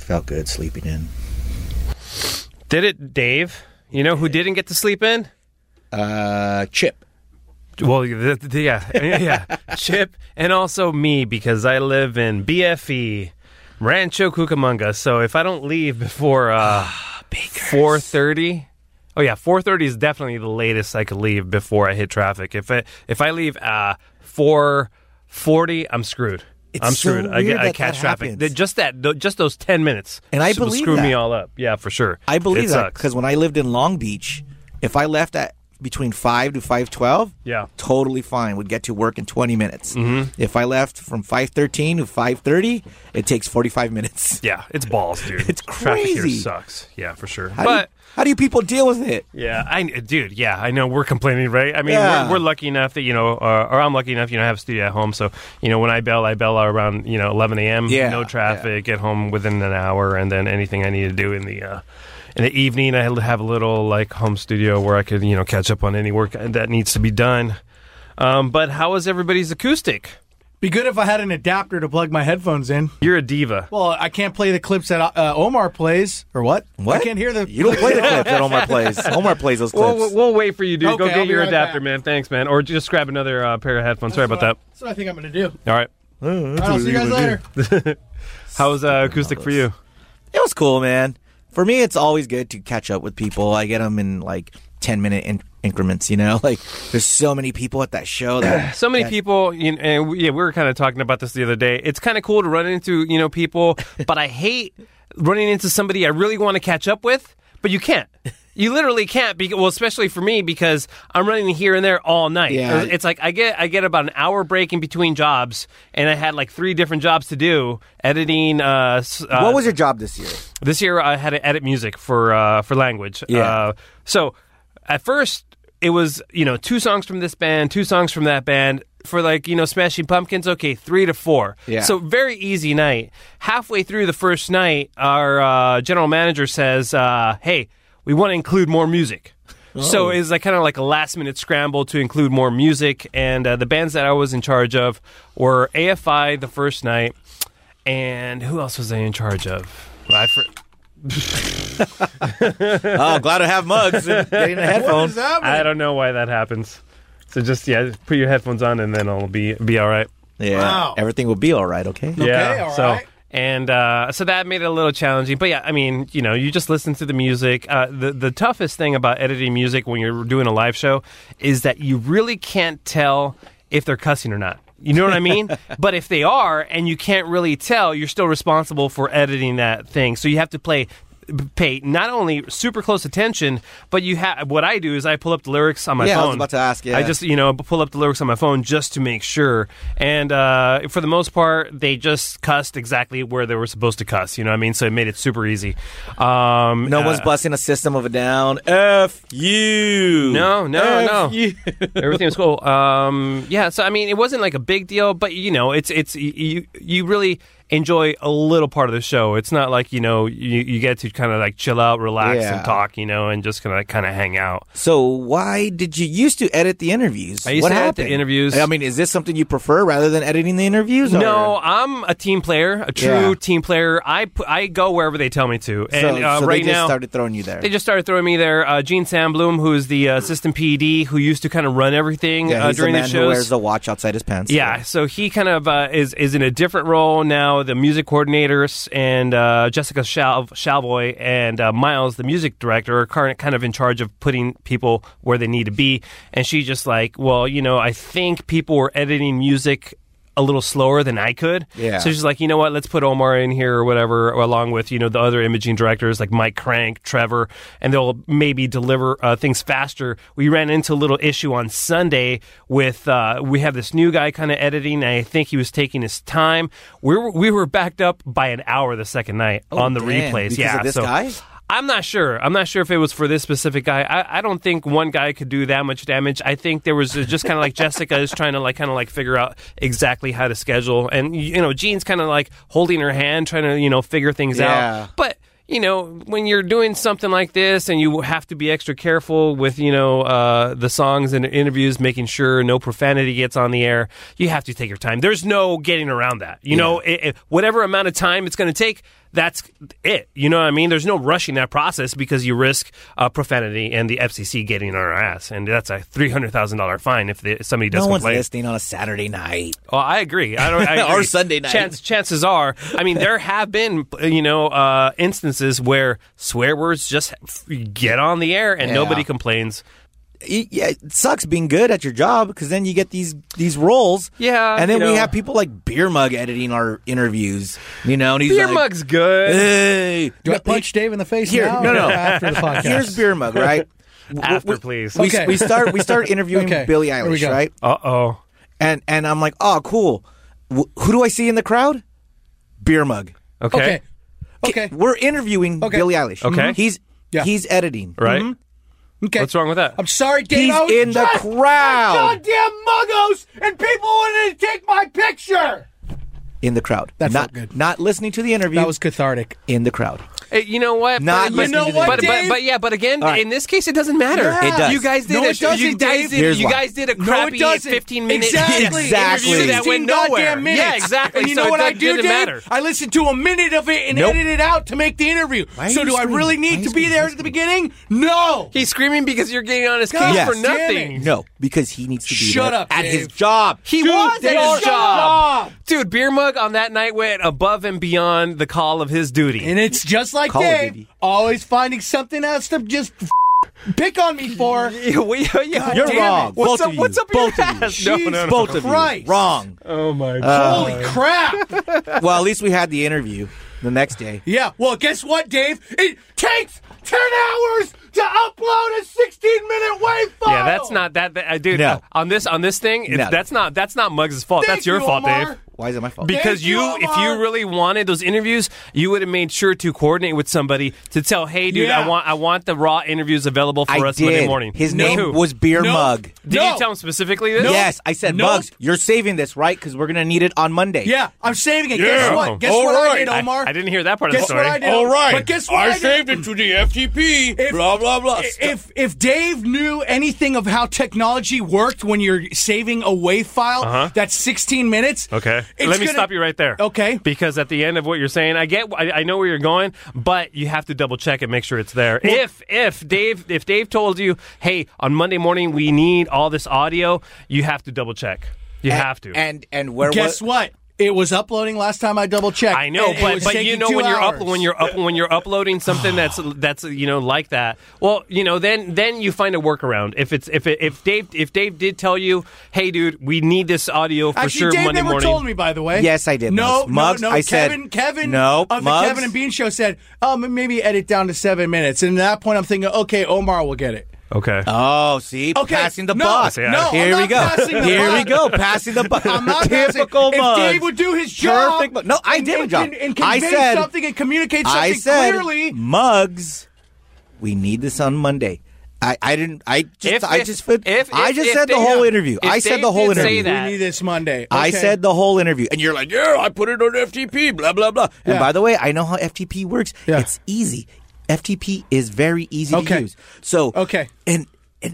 Felt good sleeping in. Did it, Dave? You know who didn't get to sleep in? Chip. Well, yeah, Chip, and also me, because I live in BFE, Rancho Cucamonga. So if I don't leave before 4:30, 4:30 is definitely the latest I could leave before I hit traffic. If I leave 4:40, I'm screwed. I'm screwed. So weird I catch traffic. Just those 10 minutes. And I believe screw that. me all up. Yeah, for sure. I believe that sucks. because when I lived in Long Beach, if I left at between 5 to 5:12, totally fine. Would get to work in 20 minutes. Mm-hmm. If I left from 5:13 to 5:30, it takes 45 minutes. Yeah, it's balls, dude. It's Traffic here crazy. sucks. Yeah, for sure. How do you people deal with it? Yeah, I know we're complaining, right? I mean, we're lucky enough that, or I'm lucky enough, I have a studio at home. So, when I bail around, 11 a.m., no traffic, get home within an hour, and then anything I need to do in the evening, I have a little, home studio where I could, catch up on any work that needs to be done. But how is everybody's acoustic? Be good if I had an adapter to plug my headphones in. You're a diva. Well, I can't play the clips that Omar plays. Or what? What? I can't hear the... You don't play the clips that Omar plays. Omar plays those clips. We'll wait for you, dude. Okay, Go I'll get be your right adapter, back. man. Thanks, man. Or just grab another pair of headphones. Sorry about that. That's what I think I'm going to do. All right. I'll see you guys later. How's acoustic for you? It was cool, man. For me, it's always good to catch up with people. I get them in 10-minute increments, there's so many people at that show. So many people, and we were kind of talking about this the other day. It's kind of cool to run into, people, but I hate running into somebody I really want to catch up with, but you can't. You literally can't, especially for me, because I'm running here and there all night. Yeah. It's like I get about an hour break in between jobs, and I had 3 different jobs to do, editing. What was your job this year? This year I had to edit music for language. Yeah. So at first it was, 2 songs from this band, 2 songs from that band. For Smashing Pumpkins, okay, 3 to 4. Yeah. So very easy night. Halfway through the first night, our general manager says, hey, we want to include more music. Oh. So it's kind of like a last-minute scramble to include more music. And the bands that I was in charge of were AFI the first night. And who else was I in charge of? Oh, glad to have mugs and getting a headphone. What is happening? I don't know why that happens. So just put your headphones on and then it'll be all right. Yeah, Wow. Everything will be all right, okay? Yeah. all so right. and so that made it a little challenging. But yeah, I mean, you just listen to the music. The toughest thing about editing music when you're doing a live show is that you really can't tell if they're cussing or not. You know what I mean? But if they are and you can't really tell, you're still responsible for editing that thing. So you have to pay not only super close attention, but what I do is I pull up the lyrics on my phone. Yeah, I was about to ask, yeah. I just, pull up the lyrics on my phone just to make sure. And for the most part, they just cussed exactly where they were supposed to cuss. You know what I mean? So it made it super easy. No one's busting a System of a Down. F you. No. You. Everything was cool. So I mean, it wasn't like a big deal, but it's you really enjoy a little part of the show. It's not like, you get to kind of chill out, relax, and talk, and just kind of hang out. So why did you used to edit the interviews? I used to edit the interviews. I mean, is this something you prefer rather than editing the interviews? No, I'm a team player, a true team player. I go wherever they tell me to. And so right they just now, started throwing you there. they just started throwing me there. Gene Sandblum, who's the assistant PED, who used to kind of run everything he's during the man the who shows. wears the watch outside his pants. Yeah, so he kind of is in a different role now. The music coordinators and Jessica Shalvoy and Miles, the music director, are kind of in charge of putting people where they need to be. And she just I think people were editing music a little slower than I could. Yeah. So she's like, you know what, let's put Omar in here or whatever, along with, the other imaging directors like Mike Crank, Trevor, and they'll maybe deliver things faster. We ran into a little issue on Sunday with, we have this new guy kind of editing, and I think he was taking his time. We were backed up by an hour the second night on the replays. Because of this guy? I'm not sure. I'm not sure if it was for this specific guy. I don't think one guy could do that much damage. I think there was just kind of like Jessica is trying to figure out exactly how to schedule. And, Jean's kind of holding her hand, trying to, figure things out. But, when you're doing something like this and you have to be extra careful with, the songs and interviews, making sure no profanity gets on the air, you have to take your time. There's no getting around that. Whatever amount of time it's going to take, that's it. You know what I mean? There's no rushing that process because you risk profanity and the FCC getting on our ass, and that's a $300,000 fine if somebody does No one's complain. listening on a Saturday night. Well, I agree. I agree. Or Sunday night. Chances are, I mean, there have been, instances where swear words just get on the air and Yeah. nobody complains. Yeah, it sucks being good at your job because then you get these roles. Yeah, and then you we know. have people like Beer Mug editing our interviews. And he's Beer like, Mug's good. Hey, Do I punch Dave in the face Here, now? no. Or after the podcast? Here's Beer Mug, right? After, please. We, Okay. we start interviewing Okay. Billie Here we Eilish, go. right? Uh-oh. And I'm like, oh, cool. Who do I see in the crowd? Beer Mug. Okay. Okay. We're interviewing Okay. Billie Eilish. Okay. He's editing. Right? Okay. What's wrong with that? I'm sorry, Dave. He's I was in the just crowd. Goddamn muggos, and people wanted to take my picture. In the crowd. That not felt good. Not listening to the interview. That was cathartic. in the crowd. Hey, you know what? Not but, listening to the but, interview. but again, All right. in this case, it doesn't matter. Yeah. It does. You guys did No, it doesn't, you guys Dave. did. Here's You why. guys did a No, it crappy doesn't. 15-minute Exactly. interview that 16 went nowhere. goddamn minutes. Yeah, exactly. And you So know what it I do, didn't Dave? matter. I listened to a minute of it and Nope. edited it out to make the interview. Why are So you do I screaming? really Why are need you to be screaming? there at the beginning? No. He's screaming because you're getting on his case God for damn nothing. it. No, because he needs to be Shut there up, at Dave. his job. He Dude, was at Dave, his shut job. up. Dude, Beer Mug on that night went above and beyond the call of his duty. And it's just like Call of Dave, Duty. always finding something else to just pick on me for. You're damn wrong. it. What's Both up? of you. What's up? Both your of you. ass? No, Jeez, no, no. Both of Christ. you. Wrong. Oh my god. Holy crap. Well, at least we had the interview the next day. Yeah, well, guess what, Dave? It takes 10 hours to upload a 16-minute wave file. Yeah, that's not that, dude. No. On this thing, No. that's not Muggs' fault. Thank that's your you, fault, Omar. Dave. Why is it my fault? Because Thank you, if Omar. you really wanted those interviews, you would have made sure to coordinate with somebody to tell, hey, dude, Yeah. I want the raw interviews available for I us Monday did. morning. His With name who? was Beer No. Mug. Did No. you tell him specifically this? Yes, I said, No. Muggs, you're saving this, right? Because we're going to need it on Monday. Yeah, I'm saving it. Yeah. Guess what? Guess All what I right. did, Omar? I didn't hear that part of Guess the what story. I did? All right. But guess what I did? saved it to the FTP. If- blah, blah, blah. If Dave knew anything of how technology worked when you're saving a WAV file that's 16 minutes, Okay. it's Let me gonna- stop you right there. Okay. Because at the end of what you're saying, I know where you're going, but you have to double check and make sure it's there. If Dave told you, hey, on Monday morning we need all this audio, you have to double check. You have to. And where Guess what? It was uploading last time I double checked. I know, and it was but you taking know 2 when hours. when you're uploading something that's like that. Well, then you find a workaround. If Dave did tell you, hey, dude, we need this audio for Actually, sure Dave Monday never morning. told me, by the way. Yes, I did, No, Muggs. no, I said- Kevin No, of the Muggs. Kevin and Bean show said, maybe edit down to 7 minutes. And at that point, I'm thinking, okay, Omar will get it. Okay. Oh, see, Okay, passing the no, buck. no, I'm Here we not go. passing the Here buck. we go. Passing the buck. I'm not Typical passing. Muggs. If Dave would do his job, Perfect Muggs. No, I did my job. and I convey said something and communicate something I said, clearly. Muggs, we need this on Monday. I just said the whole interview. I said the whole interview. that. We need this Monday. I Okay. said the whole interview, and you're like, yeah, I put it on FTP, blah, blah, blah. And Yeah. by the way, I know how FTP works. Yeah. It's easy. FTP is very easy Okay. to use. So Okay. and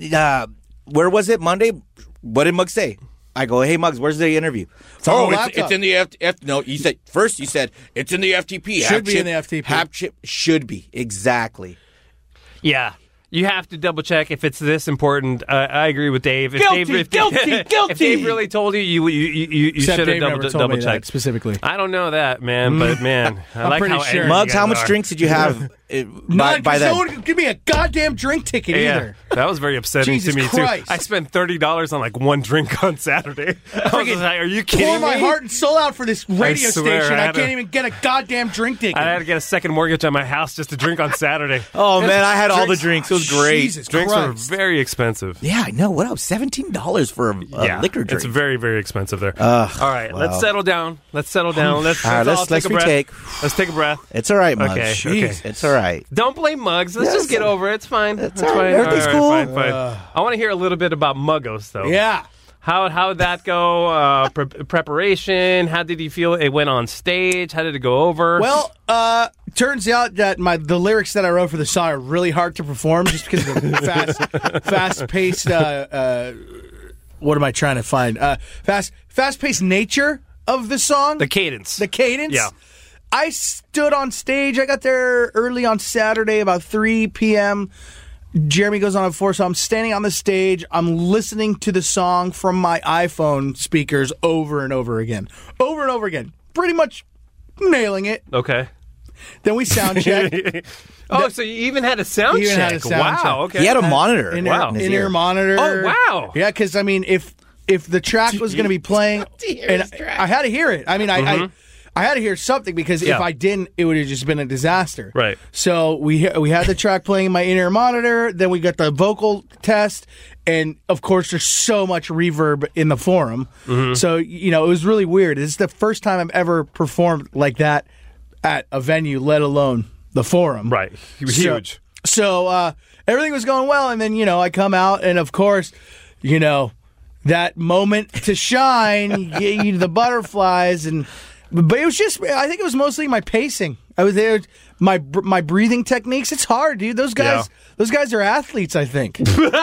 where was it Monday? What did Muggs say? I go, hey Muggs, where's the interview? on Oh, the it's laptop. in the no, you said it's in the FTP. Should be in the FTP. Hap chip should be exactly. Yeah. You have to double check if it's this important. I agree with Dave. If Guilty, Dave, guilty. If Dave really told you, you Except should have Dave never told double me that checked. specifically. I don't know that, man, but man, I I'm like pretty how sure. angry Muggs, you how guys much are. drinks did you have None, by 'cause then? no one could give me a goddamn drink ticket Yeah, either. that was very upsetting Jesus to me Christ. too. I spent $30 on like one drink on Saturday. I was just like, are you kidding Pour me? my heart and soul out for this radio swear, station. I I had can't to- even get a goddamn drink ticket. I had to get a second mortgage on my house just to drink on Saturday. Oh man, I had all the drinks. It was great. Jesus Drinks Christ. were very expensive. Yeah, I know. What else? $17 for a liquor drink. It's very, very expensive there. All right, let's settle down. Let's settle down. Let's All right, all let's take a breath. retake. Let's take a breath. It's all right, Muggs. Okay, Jeez, okay. It's all right. Don't blame Muggs. Let's Yes, just get over it. It's fine. It's all right. fine. Everything's All right, cool. Fine. I want to hear a little bit about Muggos, though. Yeah. How'd that go? Preparation? How did you feel it went on stage? How did it go over? Well, turns out that the lyrics that I wrote for the song are really hard to perform just because of the fast-paced. What am I trying to find? Fast-paced nature of the song. the cadence. The cadence. Yeah. I stood on stage. I got there early on Saturday, about 3 p.m. Jeremy goes on at 4, so I'm standing on the stage. I'm listening to the song from my iPhone speakers over and over again. Over and over again. Pretty much nailing it. Okay. Then we sound check. So you even had a sound Even check. had a sound wow. check. Okay. He had a monitor. Wow. In-ear monitor. Oh, wow. Yeah, because, I mean, if the track was going to be playing, and I had to hear it. I mean, I had to hear something because if Yeah. I didn't, it would have just been a disaster. Right. So we had the track playing in my in-ear monitor. Then we got the vocal test, and of course, there's so much reverb in the forum. So it was really weird. It's the first time I've ever performed like that at a venue, let alone the forum. Right. He was huge. So everything was going well, and then I come out, and of course, that moment to shine, the butterflies and. But it was I think it was mostly my pacing. I was there, my breathing techniques. It's hard, dude. Those guys are athletes, I think.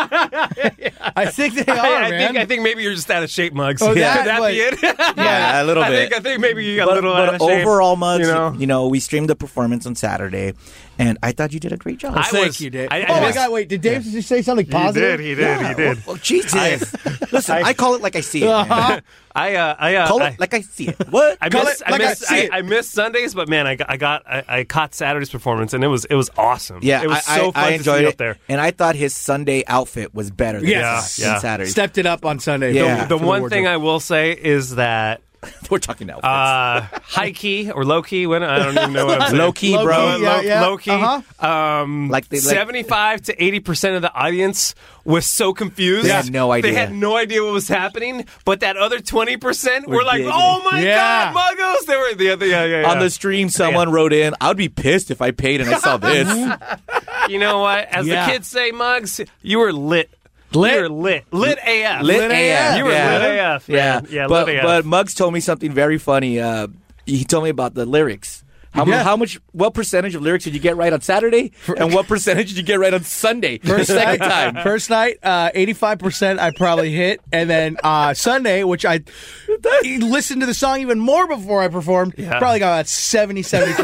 I think they are, man. I think maybe you're just out of shape, Muggs. Oh, Could that, that like- be it? Yeah, a little bit. I think maybe you got a little out of But shape. overall, Muggs, we streamed the performance on Saturday, and I thought you did a great job. Thank you, Dave. I Oh, my missed- God, wait. Did Dave just say something positive? He did. Well, Jesus. Listen, I call it like I see it. man. Call it like I see it. What? I missed Sundays, but man, I caught Saturday's performance, and it was awesome. Yeah, it was so fun I to enjoyed see it. up there. And I thought his Sunday outfit was better than Yes. than Saturday. Stepped it up on Sunday. Yeah. The one thing I will say is that We're talking outfits. high key or low key. When I don't even know what I'm saying. Low key, bro. Low key. Uh-huh. Like 75 to 80% of the audience was so confused. They had no idea. They had no idea what was happening. But that other 20% were like, digging "Oh my Yeah. God, Muggos!" They were yeah. On the stream, someone wrote in, I'd be pissed if I paid and I saw this. You know what? As Yeah. the kids say, Muggs, you were lit. Lit? You were lit. Lit AF. Lit AF. You were yeah. lit AF. Yeah. Man. Yeah, but, lit AF. but Muggs told me something very funny. He told me about the lyrics. What percentage of lyrics did you get right on Saturday? And what percentage did you get right on Sunday? Second time. First night, 85% I probably hit. And then Sunday, which I listened to the song even more before I performed, probably got about 75%.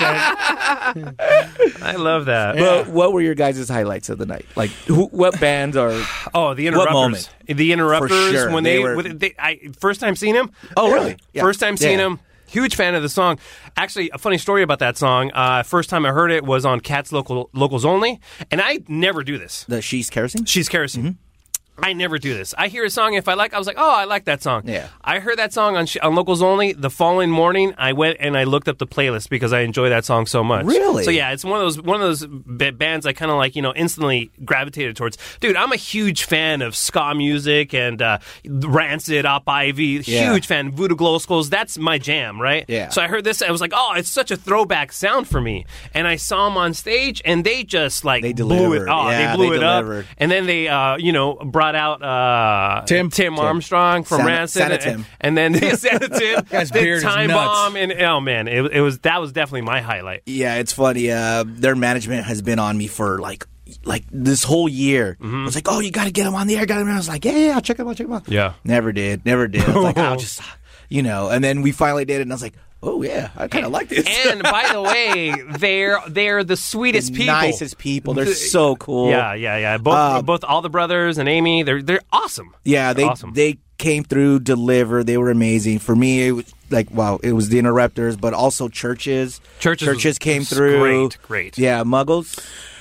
I love that. But what were your guys' highlights of the night? Like, what bands are... Oh, the Interrupters. What moment? The Interrupters. For sure. When They they, were- when they first time seeing him. Oh, really? Yeah. First time seeing Yeah. him. Huge fan of the song. Actually, a funny story about that song. First time I heard it was on Cats Locals Only, and I never do this. The She's Kerosene? She's Kerosene. I never do this. I hear a song, if I was like, oh, I like that song. Yeah. I heard that song on Locals Only. The following morning, I went and I looked up the playlist because I enjoy that song so much. Really? So yeah, it's one of those bands I kind of like, instantly gravitated towards. Dude, I'm a huge fan of ska music and Rancid, Op Ivy. Yeah. Huge fan. Voodoo Glow Skulls. That's my jam, right? Yeah. So I heard this. I was like, oh, it's such a throwback sound for me. And I saw them on stage, and they just like They blew it. delivered. Oh, Yeah, they blew they it up. delivered. And then they, brought out Tim Armstrong from Santa- Rancid, Santa Tim. and then Santa Tim, Guy's then beard is Time nuts. Bomb, and oh man, that was definitely my highlight. Yeah, it's funny. Their management has been on me for like this whole year. I was like, oh, you got to get him on the air. Got him. I was like, yeah, I'll check him out. Yeah. Never did. I was like, I'll just, and then we finally did it, and I was like, oh yeah, I kind of like this. And by the way, they're the sweetest people, nicest people. They're so cool. Yeah. Both all the brothers and Amy, they're awesome. Yeah, Awesome. they came through, delivered. They were amazing. For me, it was like, wow, it was the Interrupters, but also Churches. Churches came was through. Great. Yeah, Muggles.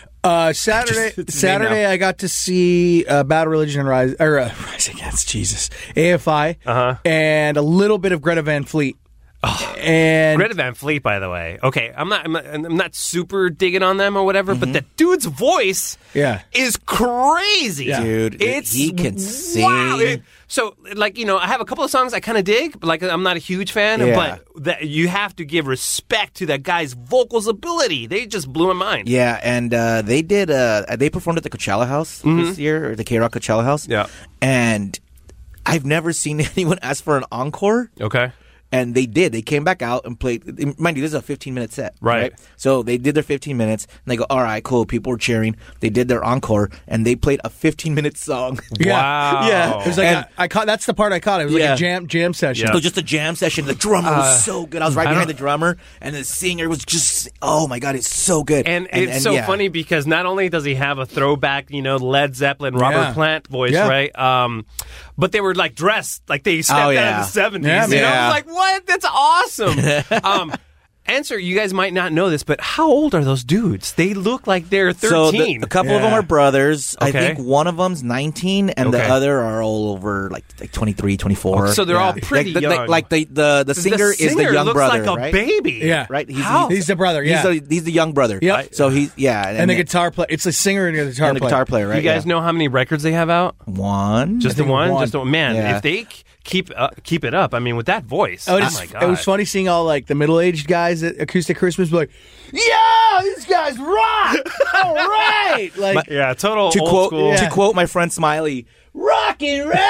Saturday, I got to see Bad Religion and Rise Against Jesus, AFI, and a little bit of Greta Van Fleet. And Greta Van Fleet, by the way. Okay, I'm not super digging on them or whatever, but that dude's voice, is crazy, dude. He can sing. Wow. So, I have a couple of songs I kind of dig, but I'm not a huge fan. Yeah. But you have to give respect to that guy's vocals ability. They just blew my mind. Yeah, and they performed at the Coachella House this year, or the K-Rock Coachella House. Yeah. And I've never seen anyone ask for an encore. Okay. And they did. They came back out and played. Mind you, this is a 15-minute set. Right. So they did their 15 minutes, and they go, all right, cool. People were cheering. They did their encore, and they played a 15-minute song. Wow. Yeah. It was like I caught. That's the part I caught. It was like a jam session. Yeah. So just a jam session. The drummer was so good. I was right behind the drummer, and the singer was just, oh my God, it's so good. And it's so funny because not only does he have a throwback, Led Zeppelin, Robert Plant voice, right? But they were like dressed like they stepped out of the 70s. I was like, what? That's awesome. Answer, you guys might not know this, but how old are those dudes? They look like they're 13. So a couple of them are brothers. Okay. I think one of them's 19, and the other are all over like 23, 24. So they're all pretty young. The singer is the young looks brother, like a right? baby. Yeah. Right? He's the brother, yeah. He's the young brother. Yep. So he's, and the guitar player. It's the singer and the guitar player. guitar player, right? You guys know how many records they have out? One. Just the one? Just the one. Man, Yeah. if they keep it up, I mean, with that voice, oh my God. It was funny seeing all like the middle-aged guys at Acoustic Christmas be like, yeah, these guys rock! All right! Like, yeah, total to old quote school. to quote my friend Smiley, rock and roll. All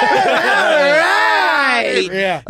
right. Yeah.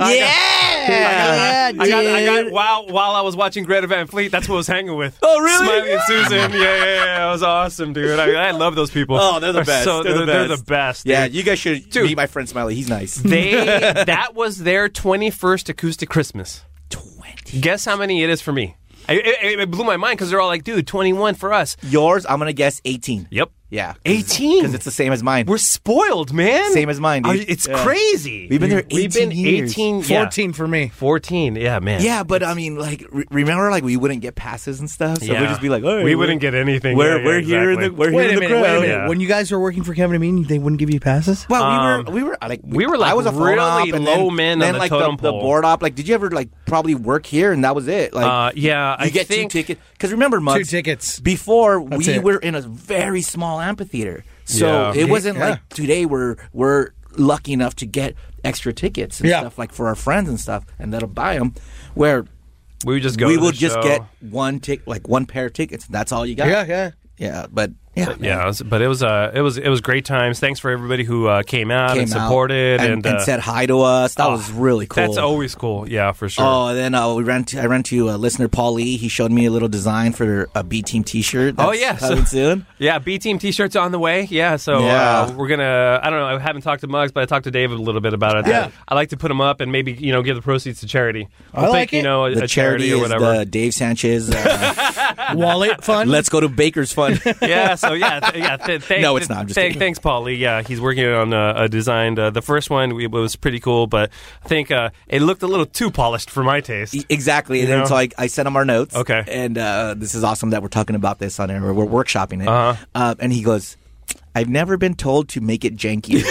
I got while I was watching Greta Van Fleet, that's what I was hanging with. Oh, really? Smiley and Susan. Yeah. That was awesome, dude. I love those people. Oh, they're the best. They're the best. Yeah, dude. you guys should meet my friend Smiley. He's nice. That was their 21st acoustic Christmas. 20. Guess how many it is for me? It blew my mind because they're all like, dude, 21 for us. Yours, I'm gonna guess 18. Yep. Yeah. 18? Because it's the same as mine. We're spoiled, man. Same as mine, dude. It's crazy. We've been there 18 years. 14 for me. 14, yeah, man. Yeah, but I mean, like, remember, like, we wouldn't get passes and stuff, so we'd just be like, oh, we wouldn't get anything. We're here in the crowd. Wait a minute. When you guys were working for Kevin and Mean, they wouldn't give you passes? Well, we were like I was a phone op, really and low then, man then on the like totem the pole. board op. Like, did you ever like probably work here and that was it? Like, yeah, you get 2 tickets because remember, Muggs, 2 tickets. Before That's we it. were in a very small amphitheater, so Yeah. it wasn't Yeah. like today we're lucky enough to get extra tickets and stuff like for our friends and stuff, and that'll buy them. Where we would just go. we to would the just show. get one pair of tickets. That's all you got. Yeah, but yeah, but it was great times. Thanks for everybody who came out and supported and said hi to us. That was really cool. That's always cool. Yeah, for sure. Oh, and then I ran to listener Paul Lee. He showed me a little design for a B Team T-shirt. That's coming soon. Yeah, B Team T-shirts on the way. Yeah, so we're gonna. I don't know. I haven't talked to Muggs, but I talked to David a little bit about it. Yeah, I like to put them up and maybe give the proceeds to charity. I like it. The a charity or is whatever. the Dave Sanchez wallet fund. Let's go to Baker's Fund. Yeah. So No, it's not. I'm just kidding. Thanks, Paulie. Yeah, he's working on a design. The first one was pretty cool, but I think it looked a little too polished for my taste. Exactly. And then so I sent him our notes. Okay. And this is awesome that we're talking about this on air. We're workshopping it. And he goes, I've never been told to make it janky.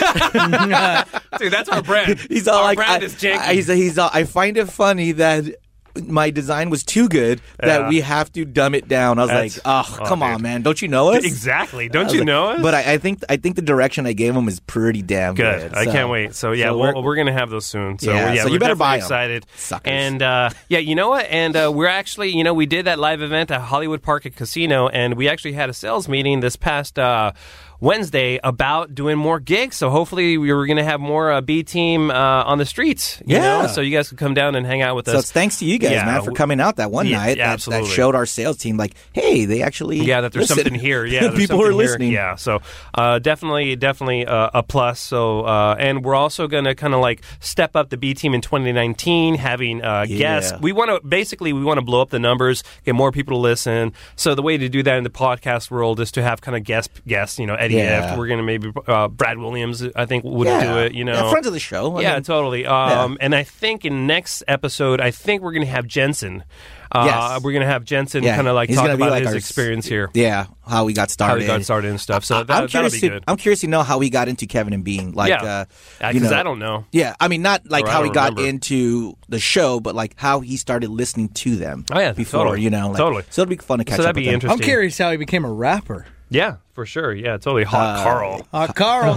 Dude, that's our brand. He's all our like, brand is janky. He's all, I find it funny that my design was too good that we have to dumb it down. I was like, come on, man. Don't you know us? Exactly. Don't you know us? But I think the direction I gave him is pretty damn good. I can't wait. So yeah, we're gonna have those soon. So so you we're better buy 'em. excited. Suckers. And you know what? And we're actually, we did that live event at Hollywood Park at Casino, and we actually had a sales meeting this past Wednesday about doing more gigs. So hopefully we were going to have more B Team on the streets. You know? So you guys could come down and hang out with us. So it's thanks to you guys, man, for coming out that one night. That showed our sales team, like, hey, they actually that there's something here. Yeah, people are listening. Yeah, so definitely a plus. So and we're also going to kind of like step up the B Team in 2019, having guests. We want to blow up the numbers, get more people to listen. So the way to do that in the podcast world is to have kind of guests. Eddie F. We're going to maybe Brad Williams, I think, would do it. Friends of the show. I mean, totally. And I think in next episode, I think we're going to have Jensen. We're going to have Jensen kind of like talk about his experience here. Yeah, how he got started. And stuff. So that'll be good. I'm curious to know how he got into Kevin and Bean. Like, because I don't know. Yeah, I mean, not like how he got into the show, but like how he started listening to them. Oh, yeah, before, totally. So it'll be fun to catch up. So that'd be with interesting. I'm curious how he became a rapper. Yeah. for sure. Yeah, totally. Hot Carl. Hot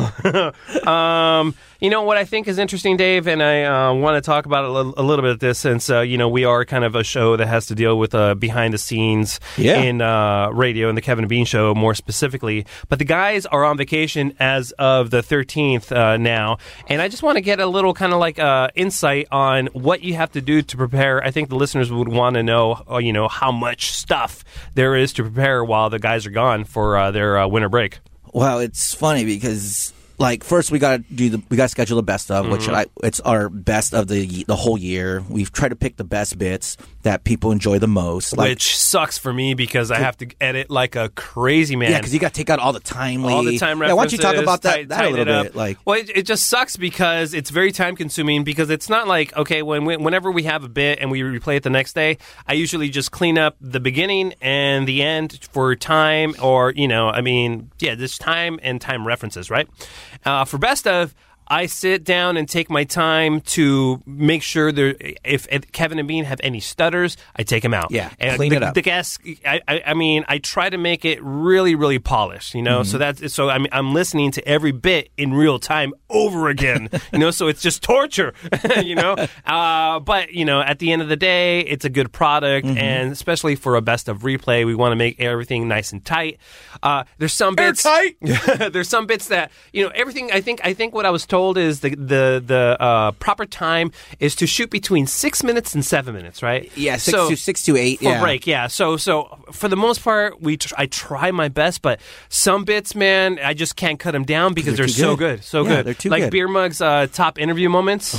Carl. You know what I think is interesting, Dave, and I want to talk about a little bit of this since, we are kind of a show that has to deal with behind the scenes in radio and the Kevin and Bean Show more specifically. But the guys are on vacation as of the 13th now, and I just want to get a little kind of like insight on what you have to do to prepare. I think the listeners would want to know, how much stuff there is to prepare while the guys are gone for their winter break. Well, it's funny because first we got to schedule the best of, which it's our best of the whole year. We've tried to pick the best bits that people enjoy the most, which sucks for me because I have to edit like a crazy man. Yeah, because you got to take out all the time references. Yeah, why don't you talk about that a little bit? Well, it just sucks because it's very time consuming. Because it's not like whenever we have a bit and we replay it the next day, I usually just clean up the beginning and the end for time, or this time and time references, right? For best of, I sit down and take my time to make sure if Kevin and Bean have any stutters, I take them out. Yeah, and clean it up. The guests, I try to make it really, really polished. So I'm listening to every bit in real time over again. So it's just torture. But at the end of the day, it's a good product, and especially for a best of replay, we want to make everything nice and tight. There's some bits. Airtight. There's some bits that everything. I think what I was told is the proper time is to shoot between 6 minutes and 7 minutes, right? Yeah, 6 to 8. For break, yeah. So for the most part, I try my best, but some bits, man, I just can't cut them down because they're so good, good. They're too like good. Beer Mug's top interview moments.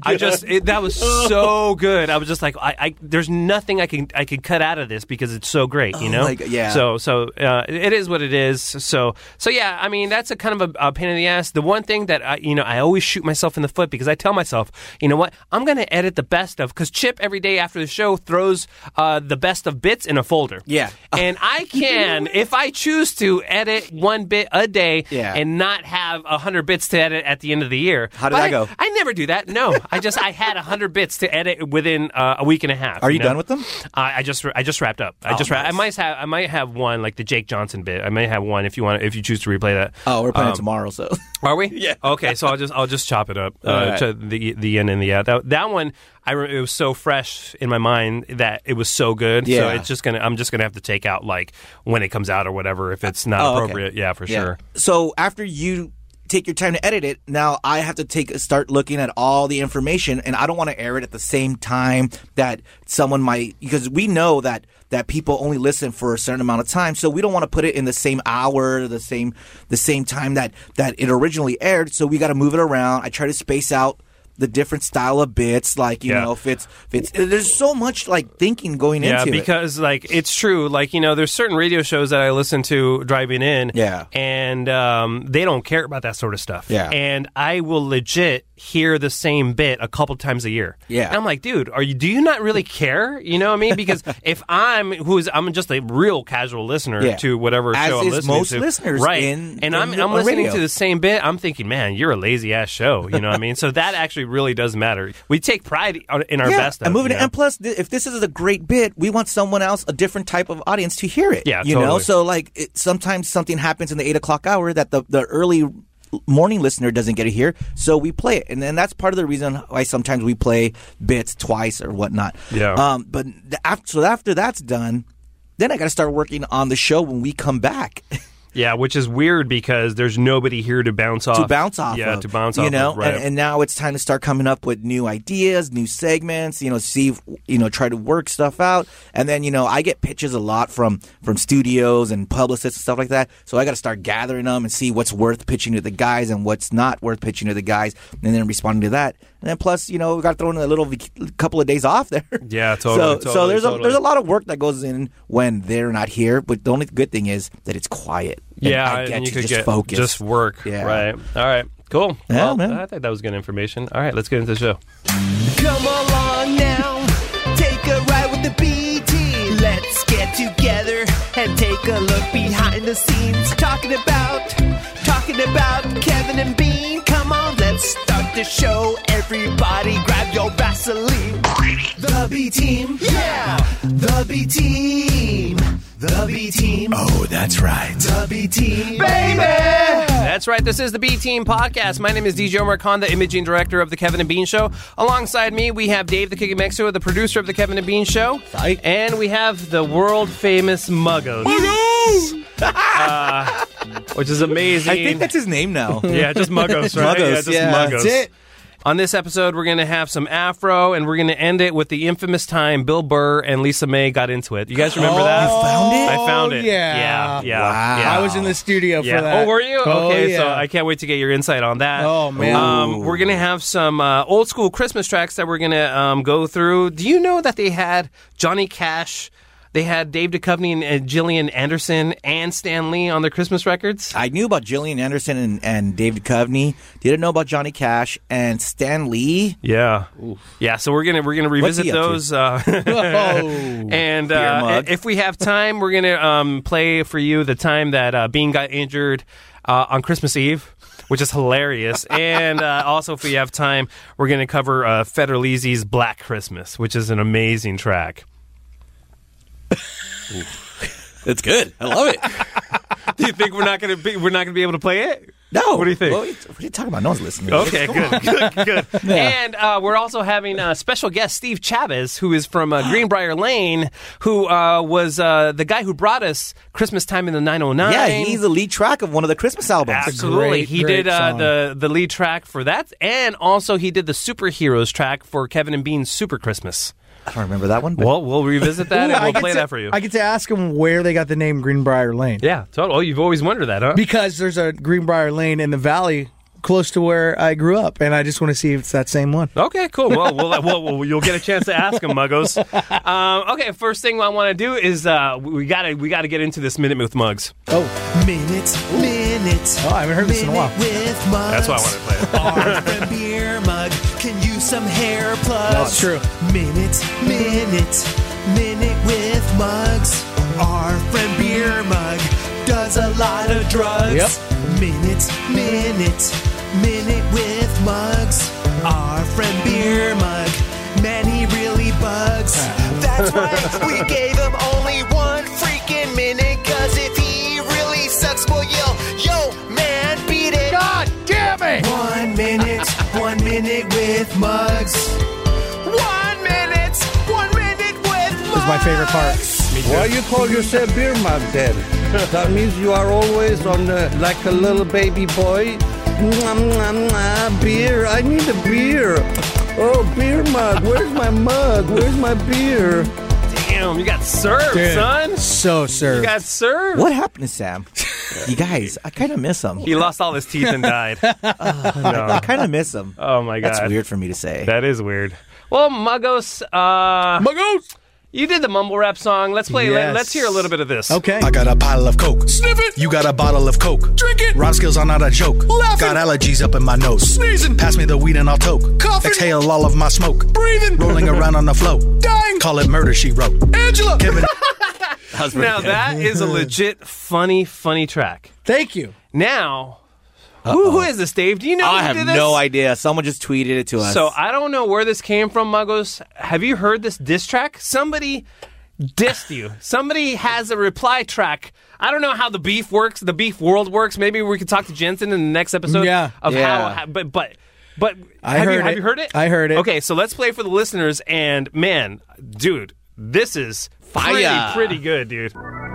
That was so good. I was just like, there's nothing I can cut out of this because it's so great, yeah. So it is what it is. So yeah, I mean that's a kind of a pain in the ass. The one thing that I always shoot myself in the foot because I tell myself, you know what, I'm going to edit the best of, because Chip every day after the show throws the best of bits in a folder. Yeah. And I can, if I choose to, edit one bit a day and not have 100 bits to edit at the end of the year. How did that go? I never do that. No, I had 100 bits to edit within a week and a half. Are you done with them? I just wrapped up. Nice. I might have one like the Jake Johnson bit. I might have one if you choose to replay that. Oh, we're playing it tomorrow, so. Are we? Yeah. Okay, so I'll just chop it up. Right. To the end and the out. That one, it was so fresh in my mind that it was so good. Yeah. So I'm just gonna have to take out like when it comes out or whatever if it's not appropriate. Okay. Yeah, for sure. So after you take your time to edit it, now I have to start looking at all the information, and I don't want to air it at the same time that someone might, because we know that people only listen for a certain amount of time, so we don't want to put it in the same hour, the same time that it originally aired. So we got to move it around. I try to space out the different style of bits, if it's there's so much like thinking going into it. Yeah, because like it's true. Like, there's certain radio shows that I listen to driving in. Yeah. And they don't care about that sort of stuff. Yeah. And I will legit hear the same bit a couple times a year. Yeah. And I'm like, dude, do you not really care? You know what I mean? Because if I'm just a real casual listener to whatever show I'm listening to. As is most listeners. Right. And I'm listening to the same bit. I'm thinking, man, you're a lazy ass show. You know what I mean? So that actually really does matter. We take pride in our best. And moving and plus, if this is a great bit, we want someone else, a different type of audience, to hear it. Yeah, you know. So sometimes something happens in the 8 o'clock hour that the early morning listener doesn't get to hear, so we play it, and then that's part of the reason why sometimes we play bits twice or whatnot. Yeah. But after that's done, then I got to start working on the show when we come back. Yeah, which is weird because there's nobody here to bounce off. Yeah, to bounce off. Right. And now it's time to start coming up with new ideas, new segments, see, try to work stuff out. And then, I get pitches a lot from studios and publicists and stuff like that. So I got to start gathering them and see what's worth pitching to the guys and what's not worth pitching to the guys, and then responding to that. And then plus, we got to throw in a little couple of days off there. Yeah, totally. So there's a lot of work that goes in when they're not here. But the only good thing is that it's quiet. And you could just focus. Just work. Yeah. Right. All right. Cool. Yeah, well, man. I think that was good information. All right, let's get into the show. Come along now, take a ride with the B-Team. Let's get together and take a look behind the scenes. Talking about Kevin and Bean. Come on, let's start the show. Everybody grab your Vaseline. The B-Team, yeah, the B-Team. The B-Team. Oh, that's right. The B-Team. Baby! That's right. This is the B-Team Podcast. My name is DJ Omar Khan, the imaging director of The Kevin and Bean Show. Alongside me, we have Dave the Kicking Mexo, the producer of The Kevin and Bean Show. Hi. And we have the world-famous Muggos. Which is amazing. I think that's his name now. Yeah, just Muggos, right? Muggos, just yeah. Muggos. That's it. On this episode, we're going to have some Afro, and we're going to end it with the infamous time Bill Burr and Lisa May got into it. You guys remember that? You found it? I found it. Yeah. Yeah. Wow. Yeah. I was in the studio Yeah. for that. Oh, were you? Oh, Okay, yeah. so I can't wait to get your insight on that. Oh, man. We're going to have some old school Christmas tracks that we're going to go through. Do you know that they had Johnny Cash, they had Dave Duchovny and Gillian Anderson and Stan Lee on their Christmas records? I knew about Gillian Anderson and David Duchovny. Didn't know about Johnny Cash and Stan Lee. Yeah. Yeah, so we're gonna revisit he up to? those. Oh. And Beer mug. if we have time, we're going to play for you the time that Bean got injured on Christmas Eve, which is hilarious. And also, if we have time, we're going to cover Federlisi's Black Christmas, which is an amazing track. That's good. I love it. Do you think we're not going to be able to play it? No. What do you think? What are you talking about? No one's listening. Okay, good. And we're also having a special guest, Steve Chavez, who is from Greenbrier Lane, who was the guy who brought us Christmas Time in the 909. Yeah, he's the lead track of one of the Christmas albums. Absolutely. great, He great did song. the lead track for that, and also he did the Superheroes track for Kevin and Bean's Super Christmas. I don't remember that one. But Well, we'll revisit that, Ooh, and I we'll get play to- that for you. I get to ask him where they got the name Greenbrier Lane. Yeah, totally. Oh, you've always wondered that, huh? Because there's a Greenbrier Lane in the valley close to where I grew up, and I just want to see if it's that same one. Okay, cool. Well, you'll get a chance to ask him, Muggos. Okay, first thing I want to do is we gotta get into this Minute with Muggs. Oh, Minute. Oh, I haven't heard this in a while. Minute with Mugs. That's why I wanted to play it. Our friend Beer Mug can use some hair plugs. That's true. Minute with Mugs. Our friend Beer Mug does a lot of drugs. Yep. Minute with Mugs. Our friend Beer Mug, man, he really bugs. That's right, we gave him only one freaking minute, cause if he really sucks, we'll yell, yo, man, beat it. God damn it! 1 minute with Mugs. 1 minute with Mugs. This is my favorite part. Why you call yourself beer mug then? That means you are always on the like a little baby boy. Mwah, mwah, mwah, beer. I need a beer. Oh, beer mug. Where's my mug? Where's my beer? Damn, you got served, Dude, son. So You served. got served. what happened to Sam? You guys, I kind of miss him. He lost all his teeth and died. I kind of miss him. Oh my god, That's weird for me to say. That is weird. Well, Muggos, Muggos! you did the mumble rap song. Let's play. Yes. Let's hear a little bit of this. Okay. I got a bottle of Coke. Sniff it. You got a bottle of Coke. Drink it. Rhyme skills are not a joke. Laughing. Got allergies up in my nose. Sneezing. Pass me the weed and I'll toke. Coughing. Exhale all of my smoke. Breathing. Rolling around on the flow. Dying. Call it murder, she wrote. Angela. Giving. Now that is a legit funny track. Thank you. Now, who is this, Dave? Do you know I who have did this? no idea. Someone just tweeted it to us. So I don't know where this came from, Muggos. Have you heard this diss track? Somebody dissed you. Somebody has a reply track. I don't know how the beef works, the beef world works. Maybe we could talk to Jensen in the next episode. Yeah. Of Yeah. how, but Have you heard it? I heard it. Okay, so let's play for the listeners. And man, dude, this is Fire. pretty good, dude.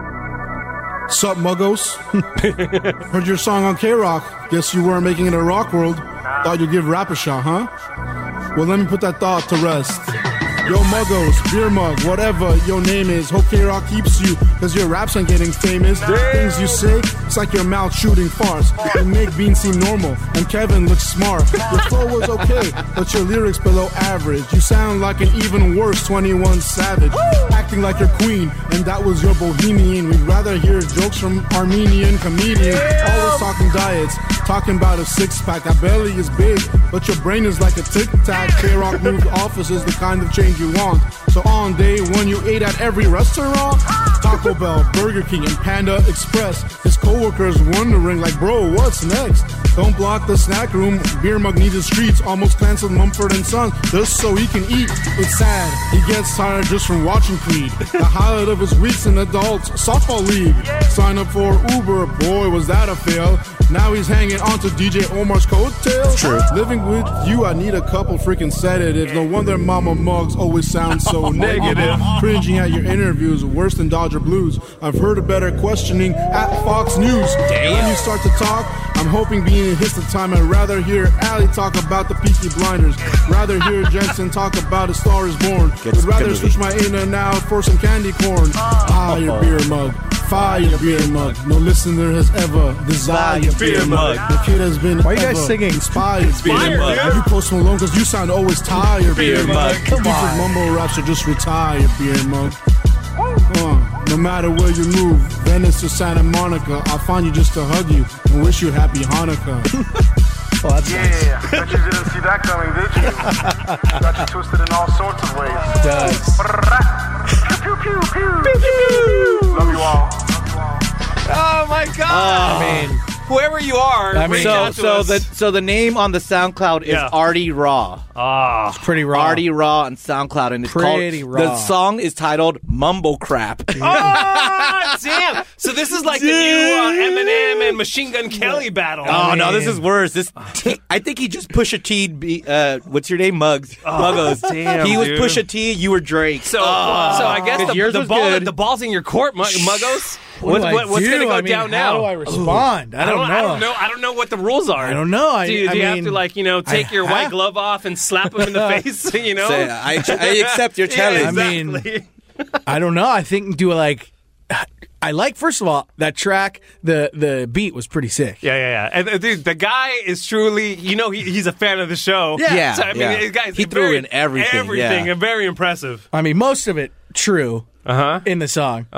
Sup, Muggos? Heard your song on K-Rock. Guess you weren't making it a rock world. Thought you'd give rap a shot, huh? Well, let me put that thought to rest. Yo, Muggos, Beer Mug, whatever your name is. Hope K-Rock keeps you, cause your raps ain't getting famous. Things you say, it's like your mouth shooting farce. You make Bean seem normal, and Kevin looks smart. Your flow was okay, but your lyrics below average. You sound like an even worse 21 Savage. Acting like your queen, and that was your bohemian. We'd rather hear jokes from Armenian comedians. Always talking diets, talking about a six-pack. That belly is big, but your brain is like a tic-tac. K-Rock moved offices, the kind of change you want. So on day one, you ate at every restaurant? Taco Bell, Burger King, and Panda Express. His coworkers wondering like, bro, what's next? Don't block the snack room. Beer mug needs the streets. Almost canceled Mumford and Sons just so he can eat. It's sad. He gets tired just from watching Creed. The highlight of his week's in adults softball league. Sign up for Uber. Boy, was that a fail. Now he's hanging on to DJ Omar's coattails. True. Living with you, I need a couple freaking sedatives. No wonder Mama Muggs always sounds so negative. Cringing at your interviews, worse than Dodger Blues. I've heard a better questioning at Fox News. When you start to talk, I'm hoping being hits the time. I'd rather hear Allie talk about the Peaky Blinders. Rather hear Jensen talk about A Star Is Born. Would rather switch my in and out for some candy corn. Fire beer mug. Fire beer mug. No listener has ever desired beer mug. The kid has been Why are you guys singing? Inspired beer mug. If you Post Malone because you sound always tired beer mug. Come on. Mumble raps or just retire beer mug. No matter where you move, Venice to Santa Monica, I'll find you just to hug you and wish you happy Hanukkah. Oh, that's nice. Bet you didn't see that coming, did you? Got you twisted in all sorts of ways. It does. Pew, pew, pew, pew. Love you all. Oh my God! I mean, Whoever you are, reach out to us. So the name on the SoundCloud is Artie Raw. It's pretty raw. Artie Raw on SoundCloud, and it's pretty called. raw. The song is titled "Mumble Crap." Oh, damn! So this is like the new Eminem and Machine Gun Kelly battle. Oh no, this is worse. I think he just Pusha T. What's your name, Muggs? Muggos. Damn, he was dude. Pusha T. You were Drake. So I guess the ball's in your court, Muggos. What's going to go down now? How do I respond? I don't know. I don't know what the rules are. I don't know. Do you have to take your white glove off and slap him in the face? Say, I accept your challenge. Exactly. I don't know. I think I like, first of all, that track, the beat was pretty sick. Yeah. And dude, the guy is truly, he's a fan of the show. Yeah. So, the guy's he threw in everything. and very impressive. I mean, most of it true in the song.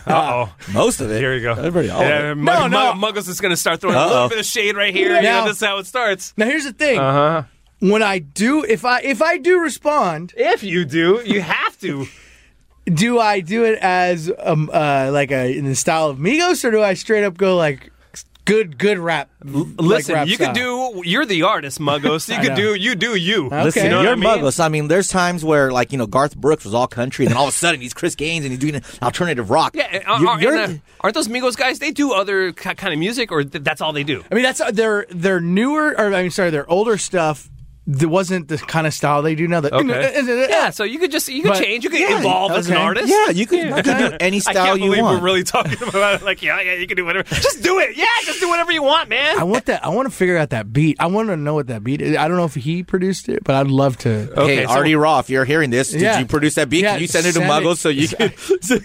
Most of it. Here we go. Everybody, all of it. Muggles is going to start throwing a little bit of shade right here. Now, this is how it starts. Now, here's the thing. When I do, if I do respond, if you do, you have to. Do I do it as in the style of Migos, or do I straight up go like good rap? Listen, rap you style? could do. You're the artist, Muggos. You could do. You do you. Okay. Listen, You know you're what I mean? Muggos. I mean, there's times where, Garth Brooks was all country, and then all of a sudden he's Chris Gaines and he's doing alternative rock. Yeah, aren't those Migos guys? They do other kind of music, or that's all they do? I mean, that's their newer, their older stuff. There wasn't the kind of style they do now. Okay. Yeah, so you could change. You could evolve as an artist. Yeah, you can do any style I can't you believe want. we're really talking about it. You can do whatever. Just do it. Yeah, just do whatever you want, man. I want that. I want to figure out that beat. I want to know what that beat is. I don't know if he produced it, but I'd love to. Okay, Artie Raw, if you're hearing this, did you produce that beat? Yeah, Can you send it to Muggles so you can?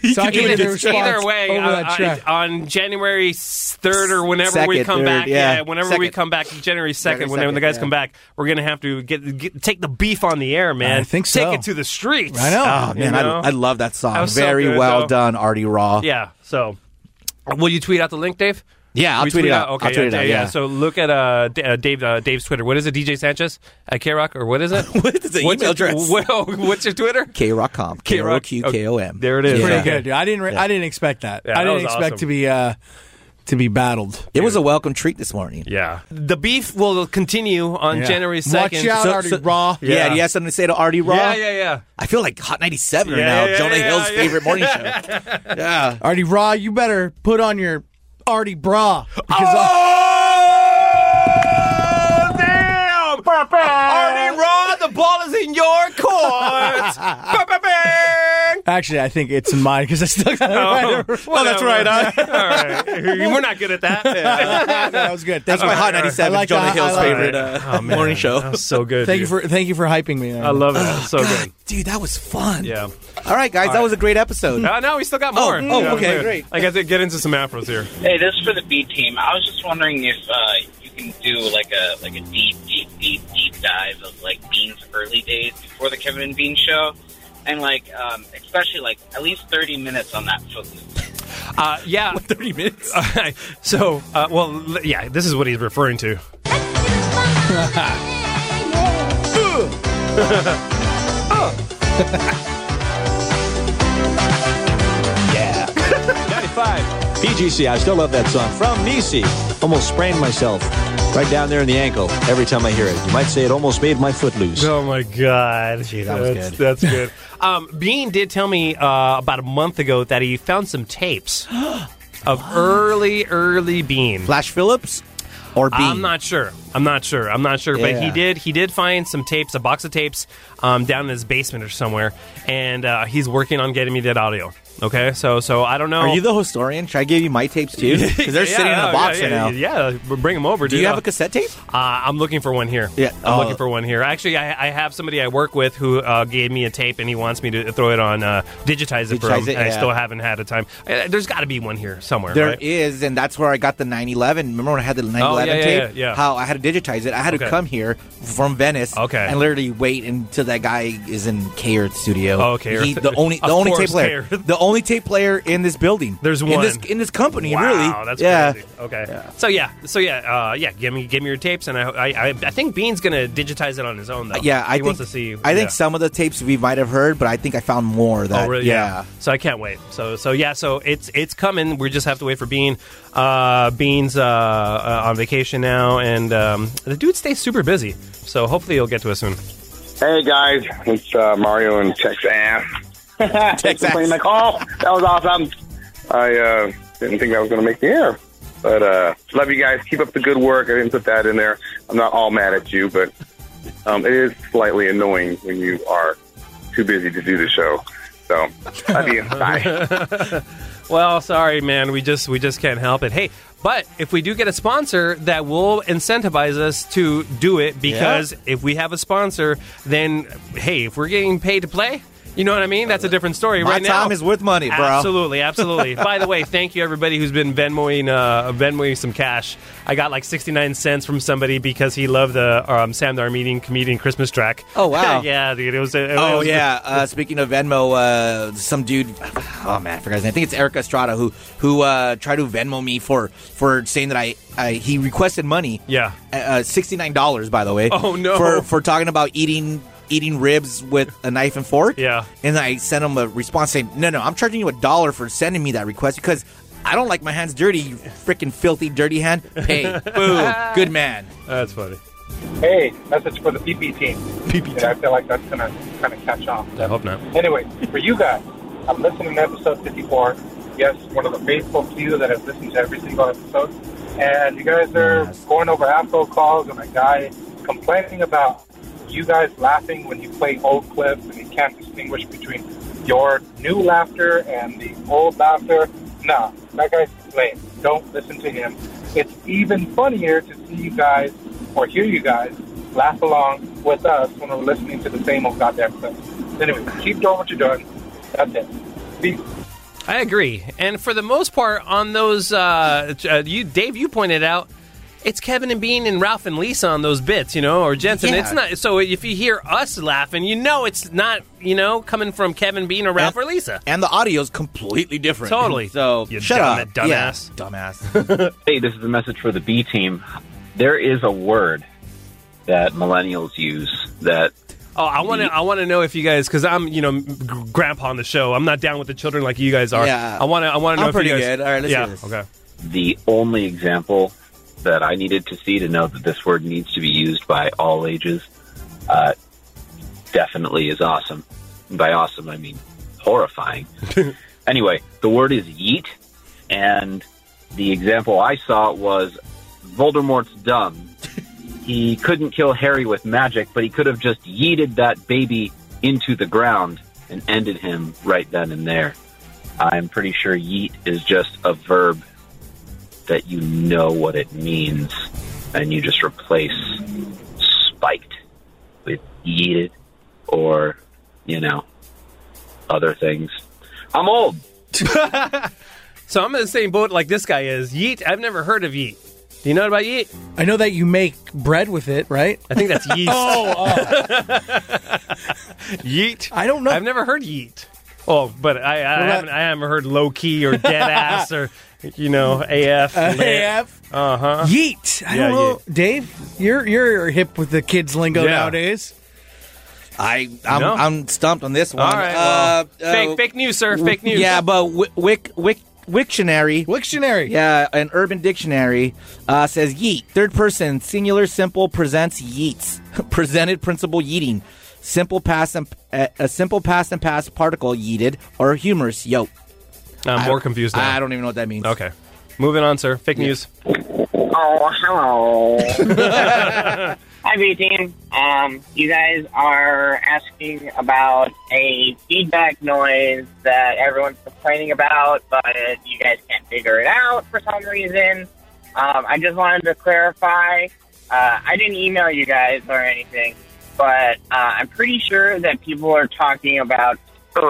Either way, on January 3rd or whenever we come back, we come back, January 2nd, when the guys come back, we're gonna have to take the beef on the air, man. I think so. Take it to the streets. I know. Oh man, I love that song. That was so Very good, well though. done, Artie Raw. Yeah. So, will you tweet out the link, Dave? Yeah, I'll tweet it out. Okay, I'll tweet it out. Yeah. So look at Dave's Twitter. What is it? DJ Sanchez at K-Rock, or what is it? What is the email address? What's your Twitter? KRockCom. KROQKOM. There it is. Pretty good, dude. I didn't expect that. Yeah, I didn't that was expect to be battled. It was a welcome treat this morning. Yeah. The beef will continue on January 2nd. Watch out, Artie Raw. Yeah, do you have something to say to Artie Raw? Yeah. I feel like Hot 97 now. Jonah Hill's favorite morning show. Yeah. Artie Raw, you better put on your Artie bra. Damn! Artie Raw, the ball is in your court. Actually, I think it's in mine because I still got it right. Oh, that's right. All right. We're not good at that. That was good. That's why Hot 97 is Jonah Hill's favorite morning show. That was so good. Thank you for hyping me. I love it. That was so good. Dude, that was fun. Yeah. All right, guys, that was a great episode. No, we still got more. Okay, great. I got to get into some afros here. Hey, this is for the B team. I was just wondering if you can do like a deep dive of Bean's early days before the Kevin and Bean show, and especially at least 30 minutes on that footloop. Yeah, 30 minutes. So, this is what he's referring to. Yeah. 95. PGC, I still love that song. From Niecy. Almost sprained myself right down there in the ankle every time I hear it. You might say it almost made my foot loose. Oh, my God. Gee, that was good. That's good. Bean did tell me about a month ago that he found some tapes of early Bean. Flash Phillips or Bean? I'm not sure. But he did find some tapes, a box of tapes, down in his basement or somewhere, and he's working on getting me that audio. Okay, so I don't know. Are you the historian? Should I give you my tapes too? Because they're sitting in a box right now. Yeah, bring them over. Do you have a cassette tape? I'm looking for one here. Yeah, I'm looking for one here. Actually, I have somebody I work with who gave me a tape, and he wants me to throw it on, digitize it for him. And I still haven't had a time. There's got to be one here somewhere. There right? is, and that's where I got the 911. Remember when I had the 911 tape? Yeah. How I had to digitize it. I had to come here from Venice and literally wait until that guy is in K-Earth studio. Oh, okay. The only tape player. The only tape player in this building. There's one in this company. Wow, really. That's crazy. Okay. Yeah. So give me your tapes, and I think Bean's gonna digitize it on his own though. He wants to see. I think some of the tapes we might have heard, but I think I found more. That, really? Yeah. So I can't wait. So it's coming. We just have to wait for Bean. Bean's on vacation now, and the dude stays super busy. So hopefully he'll get to us soon. Hey guys, it's Mario in Texas. Thanks for playing my call. That was awesome. I didn't think I was going to make the air. But love you guys. Keep up the good work. I didn't put that in there. I'm not all mad at you, but it is slightly annoying when you are too busy to do the show. So, love you. Bye. Well, sorry, man. We just can't help it. Hey, but if we do get a sponsor, that will incentivize us to do it, because if we have a sponsor, then, hey, if we're getting paid to play, you know what I mean? That's a different story. My right now, time is worth money, bro. Absolutely. By the way, thank you everybody who's been Venmoing some cash. I got like 69 cents from somebody because he loved the Sam the Armenian comedian Christmas track. Oh wow! Yeah, dude. It was. Speaking of Venmo, some dude. Oh man, I forgot his name. I think it's Eric Estrada who tried to Venmo me for saying that he requested money. Yeah. $69, by the way. Oh no. For talking about eating ribs with a knife and fork. Yeah. And I sent him a response saying, no, I'm charging you $1 for sending me that request because I don't like my hands dirty, you freaking filthy, dirty hand. Hey, boom, good man. That's funny. Hey, message for the PP team. I feel like that's going to kind of catch on. I hope not. Anyway, for you guys, I'm listening to episode 54. Yes, one of the faithful few that have listened to every single episode. And you guys are going over AFCO calls and a guy complaining about you guys laughing when you play old clips and you can't distinguish between your new laughter and the old laughter. No, that guy's lame. Don't listen to him. It's even funnier to see you guys or hear you guys laugh along with us when we're listening to the same old goddamn clips. Anyway, keep doing what you're doing. That's it. Peace. I agree. And for the most part, on those, Dave, you pointed out, it's Kevin and Bean and Ralph and Lisa on those bits, or Jensen. Yeah. It's not. So if you hear us laughing, it's not, coming from Kevin, Bean, or Ralph or Lisa. And the audio's completely different. Totally. So you shut up, dumbass. Yeah, dumbass. Hey, this is a message for the B team. There is a word that millennials use that. Oh, I want to know if you guys, because I'm, grandpa on the show. I'm not down with the children like you guys are. Yeah. I want to know I'm if pretty you guys. good. All right, let's yeah. do this. Okay. The only example that I needed to see to know that this word needs to be used by all ages definitely is awesome. And by awesome, I mean horrifying. Anyway, the word is yeet, and the example I saw was Voldemort's dumb. He couldn't kill Harry with magic, but he could have just yeeted that baby into the ground and ended him right then and there. I'm pretty sure yeet is just a verb that you know what it means, and you just replace spiked with yeeted or, other things. I'm old. So I'm in the same boat like this guy is. Yeet, I've never heard of yeet. Do you know about yeet? I know that you make bread with it, right? I think that's yeast. Yeet. I don't know. I've never heard yeet. Oh, but I haven't heard low key or dead ass or AF. AF. Yeet. I don't know, yeet. Dave. You're hip with the kids lingo nowadays. I'm stumped on this one. All right. Fake news, sir. Fake news. Yeah, but Wiktionary. Yeah, an Urban Dictionary says yeet. Third person, singular, simple, presents yeets. Presented, principle, yeeting. Simple past and past particle, yeeted, or humorous, yo. I'm more confused now. I don't even know what that means. Okay. Moving on, sir. Fake news. Oh, hello. Hi, B-Team. You guys are asking about a feedback noise that everyone's complaining about, but you guys can't figure it out for some reason. I just wanted to clarify. I didn't email you guys or anything, but I'm pretty sure that people are talking about...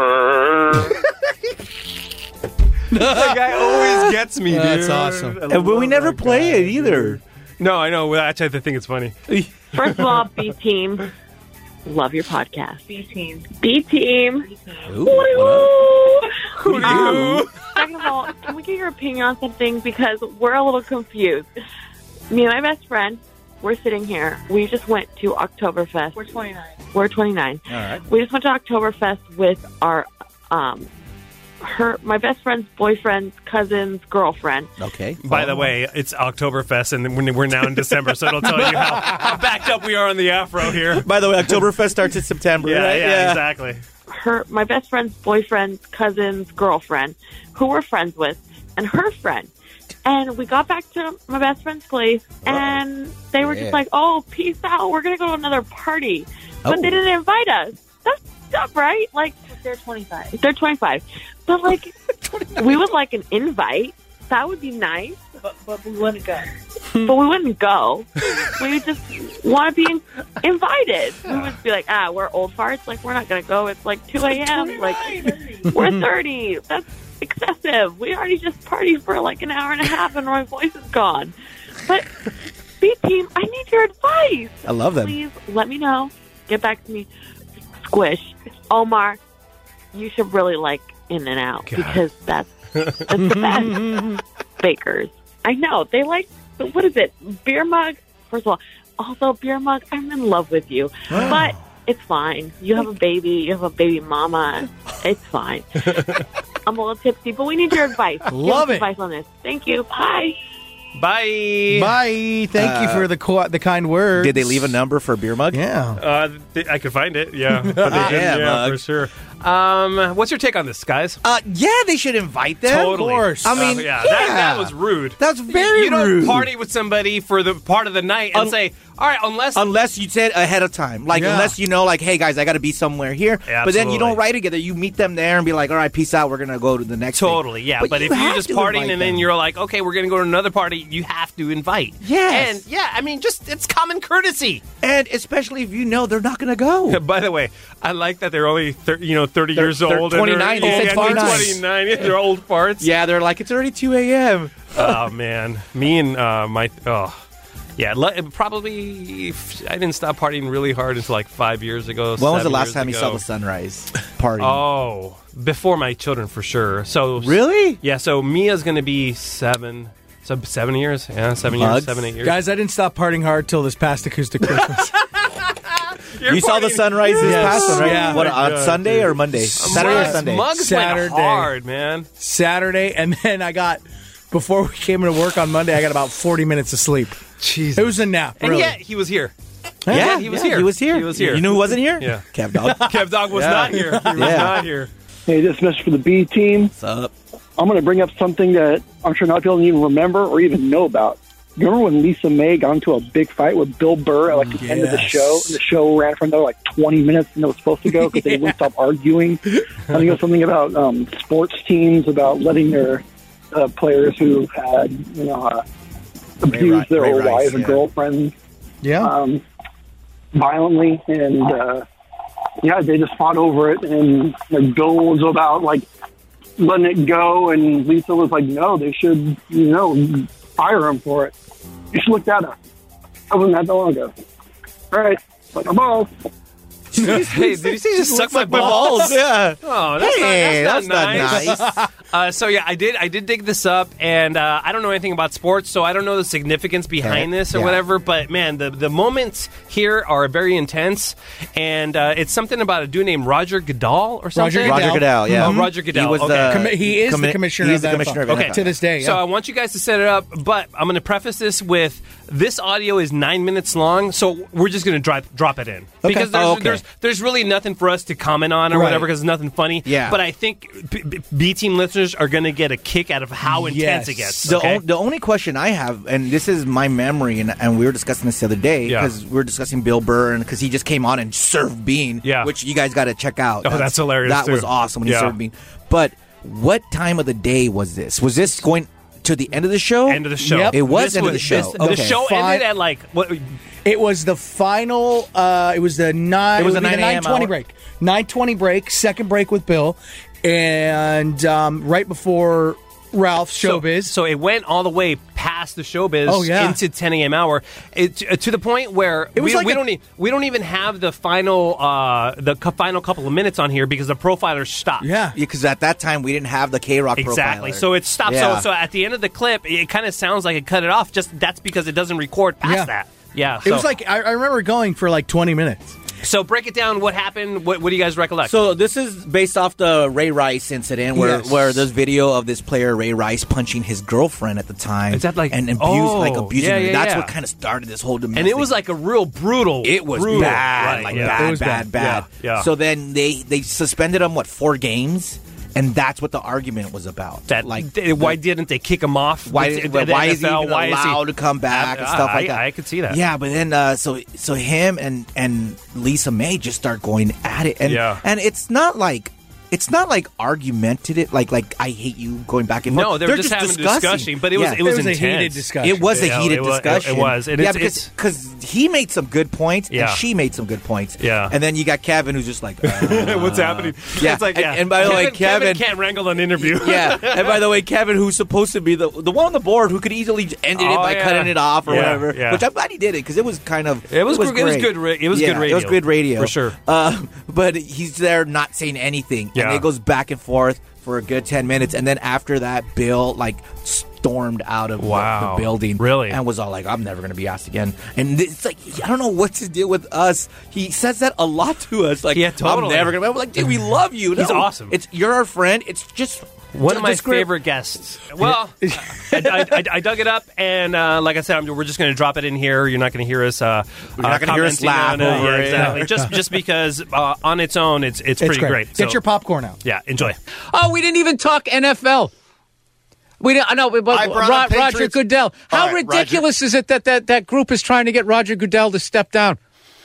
That guy always gets me, dude. That's awesome. But we never play it either. No, I know. Actually, I think it's funny. First of all, B-Team, love your podcast. B-Team. B-Team. Woo. Second of all, can we get your opinion on something? Because we're a little confused. Me and my best friend, we're sitting here. We just went to Oktoberfest. We're 29. We're 29. All right. We just went to Oktoberfest with our... my best friend's boyfriend's cousin's girlfriend. Okay. By the way, it's Oktoberfest, and we're now in December, so it'll tell you how backed up we are on the afro here. By the way, Oktoberfest starts in September, Yeah, right? yeah, exactly. My best friend's boyfriend's cousin's girlfriend, who we're friends with, and her friend. And we got back to my best friend's place, and they were just like, "Oh, peace out. We're gonna go to another party," but they didn't invite us. That's dumb, right? Like, they're 25. They're 25. But, like, we would like an invite. That would be nice. But we wouldn't go. But we wouldn't go. We would just want to be invited. We would be like, we're old farts. Like, we're not going to go. It's like 2 a.m. Like, we're 30. That's excessive. We already just partied for like an hour and a half and my voice is gone. But, B-Team, I need your advice. I love them. Please let me know. Get back to me. Squish. Omar, you should really like In-N-Out because that's the best. Bakers. I know. They like, what is it? Beer mug? First of all, also beer mug, I'm in love with you. But it's fine. You have a baby. You have a baby mama. It's fine. I'm a little tipsy, but we need your advice. Love it. Advice on this. Thank you. Bye. Bye. Bye. Thank you for the kind words. Did they leave a number for a beer mug? Yeah. I could find it. Yeah, but they didn't. Yeah, for sure. What's your take on this, guys? Yeah, they should invite them. Totally. Of course. I mean, that was rude. That's very you don't rude. party with somebody for the part of the night and say, all right, unless you said ahead of time, like unless you know, like, hey guys, I got to be somewhere here. Yeah, but then you absolutely. don't ride together. You meet them there and be like, all right, peace out. We're gonna go to the next. Totally, thing. yeah. But if you're have just to partying invite and then them. you're like, okay, we're gonna go to another party, you have to invite. Yes. And yeah, I mean, just it's common courtesy. And especially if you know they're not gonna go. By the way, I like that they're only 30 years old. 29. They said 29. 29. They're old farts. Yeah, they're like, it's already 2 a.m. Oh man, me and yeah, probably I didn't stop partying really hard until like 5 years ago. When was the 7 last years time you ago. saw the sunrise party? Oh, before my children for sure. So really? Yeah. So Mia's going to be 7. So 7 years. Yeah, 7 years. 7, 8 years. Guys, I didn't stop partying hard till this past acoustic Christmas. You saw the sunrise this past one, right? Yeah. What, on Sunday or Monday? Saturday or Sunday? Mugs Saturday. went hard, man. Saturday, and then before we came into work on Monday, I got about 40 minutes of sleep. Jesus. It was a nap, And really. yet he was here. Yeah, he was yeah, here. He was here. He was here. You know who wasn't here? Yeah. Kev Dog. Kev Dog was not here. He was not here. Hey, this message for the B team. What's up? I'm going to bring up something that I'm sure not people don't even remember or even know about. You remember when Lisa May got into a big fight with Bill Burr at the end of the show? And the show ran for another 20 minutes and it was supposed to go because they wouldn't stop arguing. I think it was something about sports teams, about letting their players who had, abused their old wives or girlfriends violently. And, they just fought over it. And Bill was about, letting it go. And Lisa was like, no, they should, fire him for it. You should look that up. I wasn't that long ago. All right. Suck my balls. Hey, did you say just suck my balls? Yeah. Oh, that's not nice. So yeah, I did dig this up, and I don't know anything about sports, so I don't know the significance behind this or whatever. But man, the moments here are very intense, and it's something about a dude named Roger Goodell or something. Roger Goodell, yeah. Oh, Roger Goodell. He is the commissioner of the NFL. Okay, to this day. So I want you guys to set it up, but I'm going to preface this with this audio is 9 minutes long, so we're just going to drop it in because there's really nothing for us to comment on or whatever because it's nothing funny. Yeah. But I think B Team listeners are going to get a kick out of how intense it gets. The only question I have, and this is my memory, and we were discussing this the other day because we were discussing Bill Burr, and because he just came on and served Bean, which you guys got to check out. Oh, that's hilarious. That was awesome when he served Bean. But what time of the day was this? Was this going to the end of the show? End of the show. Yep. It was end of the show. The show ended at like what? It was the final. It was the 9. It was the 9:20 break. 9:20 break. Second break with Bill, and right before Ralph's Showbiz. So it went all the way past the Showbiz into 10 a.m. hour, to the point where we don't even have the final final couple of minutes on here because the profiler stopped. Yeah, because at that time we didn't have the K-Rock profiler. Exactly. So it stopped. Yeah. So at the end of the clip, it kind of sounds like it cut it off. Just that's because it doesn't record past that. Yeah. It was like I remember going for like 20 minutes. So break it down. What happened? What do you guys recollect? So this is based off the Ray Rice incident where there's video of this player Ray Rice punching his girlfriend at the time. Is that like and abusing her? That's what kind of started this whole domestic. And it was like a real brutal. It was brutal. bad, Right. it was bad. Yeah. So then they suspended him 4 games. And that's what the argument was about. Why didn't they kick him off? Why is he even allowed to come back and stuff like that? I could see that. Yeah, but then so him and Lisa May just start going at it, and it's not like argumentative, like I hate you going back and forth. No, they're just having a discussion, but it was intense. A heated discussion. It was a heated discussion. It was. And because he made some good points, and she made some good points. Yeah. And then you got Kevin, who's just like, what's happening? Yeah. It's like, and by the way, Kevin can't wrangle an interview. Yeah. And by the way, Kevin, who's supposed to be the one on the board who could easily ended it by cutting it off or whatever. Yeah. Which I'm glad he did it because it was kind of it was good radio. It was good radio for sure. But he's there not saying anything, and it goes back and forth for a good 10 minutes, and then after that, Bill stormed out of the building, really, and was all like, "I'm never going to be asked again." And it's like, I don't know what to do with us. He says that a lot to us, like, totally. "I'm never going to." I'm like, "Dude, we love you. He's awesome. You're our friend. It's just." One of my favorite guests. Well, I dug it up, and like I said, we're just going to drop it in here. You're not going to hear us. You're not going to hear us laugh over it. Exactly. just because on its own, it's pretty great. Get your popcorn out. Yeah, enjoy. Oh, we didn't even talk NFL. We didn't. I know, but Roger Goodell. How ridiculous is it that group is trying to get Roger Goodell to step down?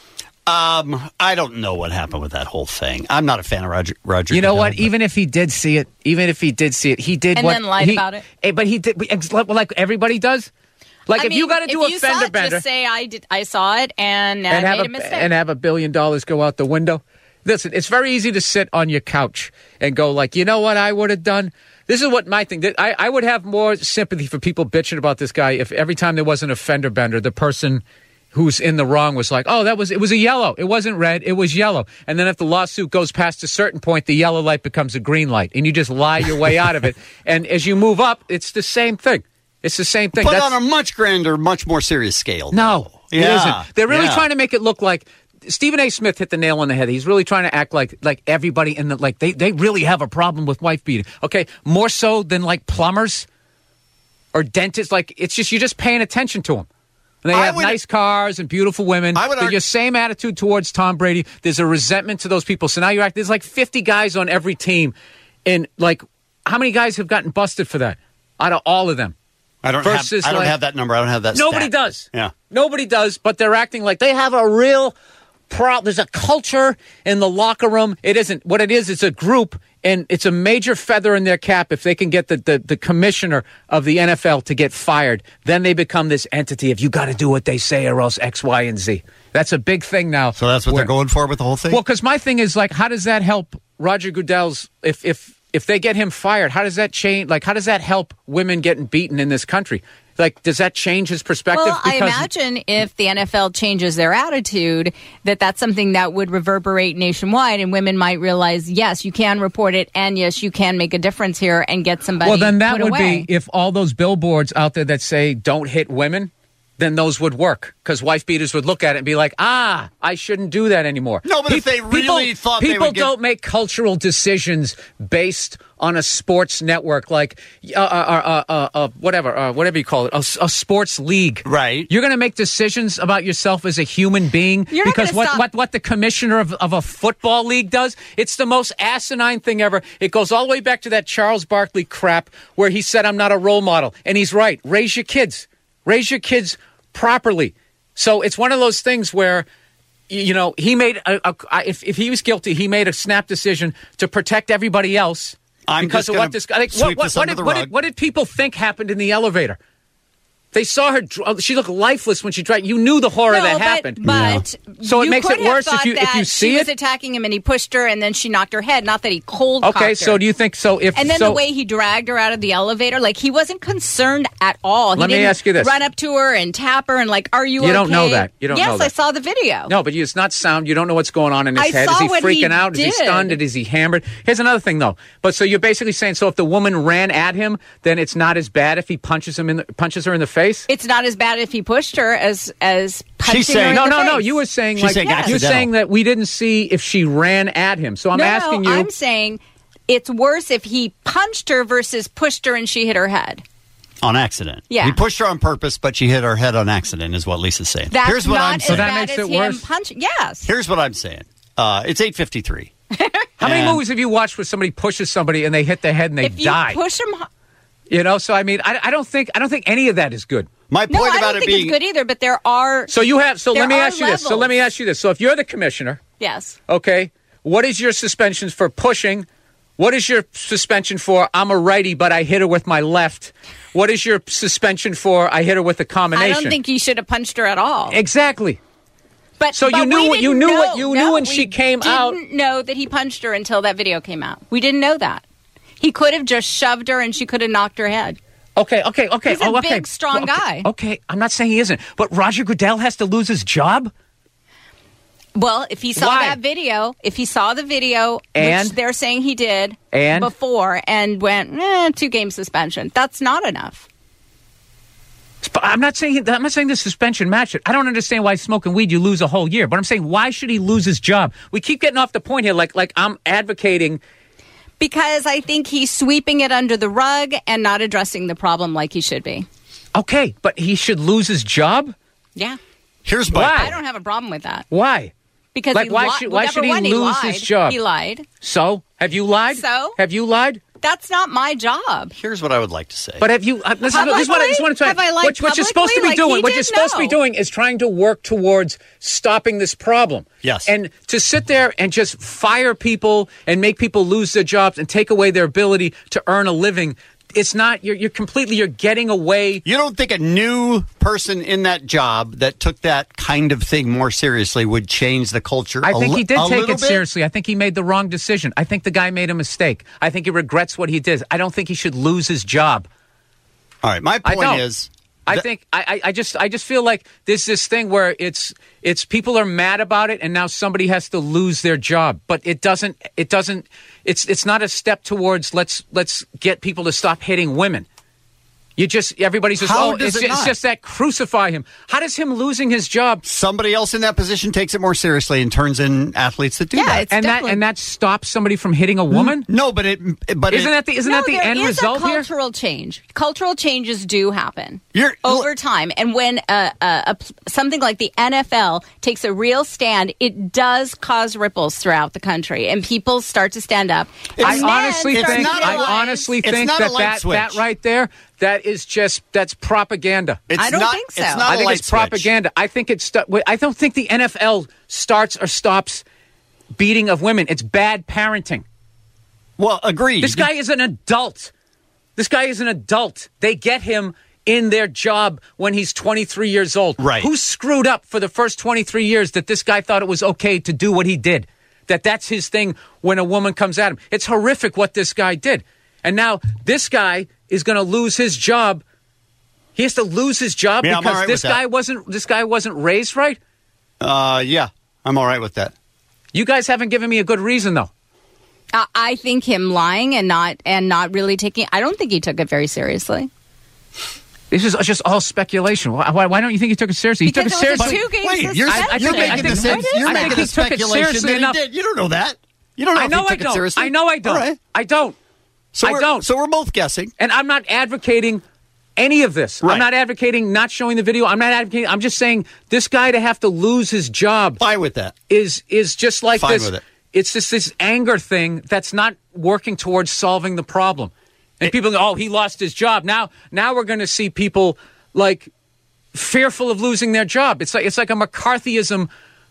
I don't know what happened with that whole thing. I'm not a fan of Roger. You know what? Even if he did see it, he did and then lied about it. But he did, like everybody does. Like, if you got to do a fender bender, just say I saw it and made a mistake, and have $1 billion go out the window. Listen, it's very easy to sit on your couch and go like, you know what I would have done. This is what my thing. I would have more sympathy for people bitching about this guy if every time there was an fender bender, the person who's in the wrong was like, oh, it was a yellow. It wasn't red. It was yellow. And then if the lawsuit goes past a certain point, the yellow light becomes a green light, and you just lie your way out of it. And as you move up, it's the same thing. It's the same thing. But on a much grander, much more serious scale. No, it isn't. They're really trying to make it look like Stephen A. Smith hit the nail on the head. He's really trying to act like everybody in the they really have a problem with wife beating. Okay, more so than like plumbers or dentists. Like it's just you're just paying attention to them. And they have nice cars and beautiful women. They're your same attitude towards Tom Brady. There's a resentment to those people. So now you're there's like 50 guys on every team. And like, how many guys have gotten busted for that? Out of all of them. I don't have that number. I don't have that Nobody stat. does. Yeah. Nobody does, but they're acting like they have a real problem. There's a culture in the locker room. It isn't. What it is, it's a group, and it's a major feather in their cap if they can get the commissioner of the NFL to get fired. Then they become this entity of you got to do what they say or else X, Y, and Z. That's a big thing now. So that's what they're going for with the whole thing? Well, because my thing is, like, how does that help Roger Goodell's if if they get him fired, how does that change? Like, how does that help women getting beaten in this country? Like, does that change his perspective? Well, I imagine if the NFL changes their attitude, that's something that would reverberate nationwide, and women might realize, yes, you can report it, and yes, you can make a difference here and get somebody. Well, then that put would away. be if all those billboards out there that say "don't hit women," then those would work because wife beaters would look at it and be like, I shouldn't do that anymore. No, but if they really thought they people would don't make cultural decisions based on a sports network like whatever you call it, a sports league. Right. You're going to make decisions about yourself as a human being You're not because gonna what the commissioner of a football league does, it's the most asinine thing ever. It goes all the way back to that Charles Barkley crap where he said, I'm not a role model. And he's right. Raise your kids. Raise your kids properly. So it's one of those things where, you know, he made if he was guilty, he made a snap decision to protect everybody else. Because of what this guy. What did people think happened in the elevator? They saw her. She looked lifeless when she tried. You knew the horror that happened. But so it makes it worse if you see she was attacking him and he pushed her and then she knocked her head. Not that he cold cocked her. Okay, so do you think so? And then the way he dragged her out of the elevator, like he wasn't concerned at all. Let me ask you this: run up to her and tap her and like, are you? You don't know that. You don't know that. Yes, I saw the video. No, but it's not sound. You don't know what's going on in his head. Is he freaking out? Is he stunned? Is he hammered? Here's another thing, though. But so you're basically saying, so if the woman ran at him, then it's not as bad if he punches her in the face. It's not as bad if he pushed her as punching She's saying her in the face. no. You were saying She's saying you're saying that we didn't see if she ran at him. So I'm asking you. I'm saying it's worse if he punched her versus pushed her and she hit her head. On accident. Yeah. He pushed her on purpose, but she hit her head on accident, is what Lisa's saying. That's Here's what not I'm saying. as bad as him punching. Yes. Here's what I'm saying. It's 8:53. How many movies have you watched where somebody pushes somebody and they hit their head and they die? If you push him. You know, so I mean, I don't think any of that is good. My No, I don't think it's good either. But there are. So you have. So there let me are ask you this. So levels. let me ask you this. So if you're the commissioner, Yes. okay, what is your suspensions for pushing? What is your suspension for I'm a righty but I hit her with my left? What is your suspension for I hit her with a combination? I don't think he should have punched her at all. Exactly. But So you knew we what you didn't knew know. what you knew when we she came out. Didn't know that he punched her until that video came out. We didn't know that. He could have just shoved her and she could have knocked her head. Okay. He's a big, strong guy. Okay, I'm not saying he isn't, but Roger Goodell has to lose his job? Well, if he saw Why? that video, if he saw the video, And? which they're saying he did And? before, and went 2-game suspension, that's not enough. But I'm not saying the suspension matched it. I don't understand why smoking weed you lose a whole year. But I'm saying why should he lose his job? We keep getting off the point here, like I'm advocating. Because I think he's sweeping it under the rug and not addressing the problem like he should be. Okay, but he should lose his job? Yeah. Here's my I don't have a problem with that. Why? Because Like, he why li- should- well, why should he number one, lose lied. his job? He lied. So have you lied? So? Have you lied? That's not my job. Here's what I would like to say. But have you? This is what I'm trying. Have I lied What you're supposed to be publicly? Like, doing? he What you're didn't supposed to be know. doing is trying to work towards stopping this problem. Yes. And to sit there and just fire people and make people lose their jobs and take away their ability to earn a living. It's not. You're getting away. You don't think a new person in that job that took that kind of thing more seriously would change the culture? I think he did take it bit? seriously. I think he made the wrong decision. I think the guy made a mistake. I think he regrets what he did. I don't think he should lose his job. All right. My I point don't. is, I think I just feel like there's this thing where it's people are mad about it and now somebody has to lose their job, but it's not a step towards let's get people to stop hitting women. Everybody says, How oh, does it's it not? just that crucify him. How does him losing his job? somebody else in that position takes it more seriously and turns in athletes that do that. And that stops somebody from hitting a woman? No, but isn't that the end result there here? is a cultural change. Cultural changes do happen over time. And when something like the NFL takes a real stand, it does cause ripples throughout the country. And people start to stand up. I honestly think that right there, that's propaganda. I don't think so. I think it's propaganda. I don't think the NFL starts or stops beating of women. It's bad parenting. Well, agreed. This guy is an adult. They get him in their job when he's 23 years old. Right. Who screwed up for the first 23 years that this guy thought it was okay to do what he did? that's his thing when a woman comes at him. It's horrific what this guy did. And now this guy is going to lose his job. He has to lose his job Yeah, I'm all because right this guy wasn't raised right? Yeah, I'm all right with that. You guys haven't given me a good reason, though. I think him lying and not really taking. I don't think he took it very seriously. This is just all speculation. Why don't you think he took it seriously? He Because took it seriously. it was a 2-game Wait, you're making the speculation that he did. You don't know that. You don't know if he took it seriously. I know I don't. All right. I don't. So I don't. So we're both guessing. And I'm not advocating any of this. Right. I'm not advocating not showing the video. I'm not advocating. I'm just saying this guy to have to lose his job. Fine with that. Is just like Fine this. with it. It's just this anger thing that's not working towards solving the problem. And people go, oh, he lost his job. Now we're going to see people like fearful of losing their job. It's like a McCarthyism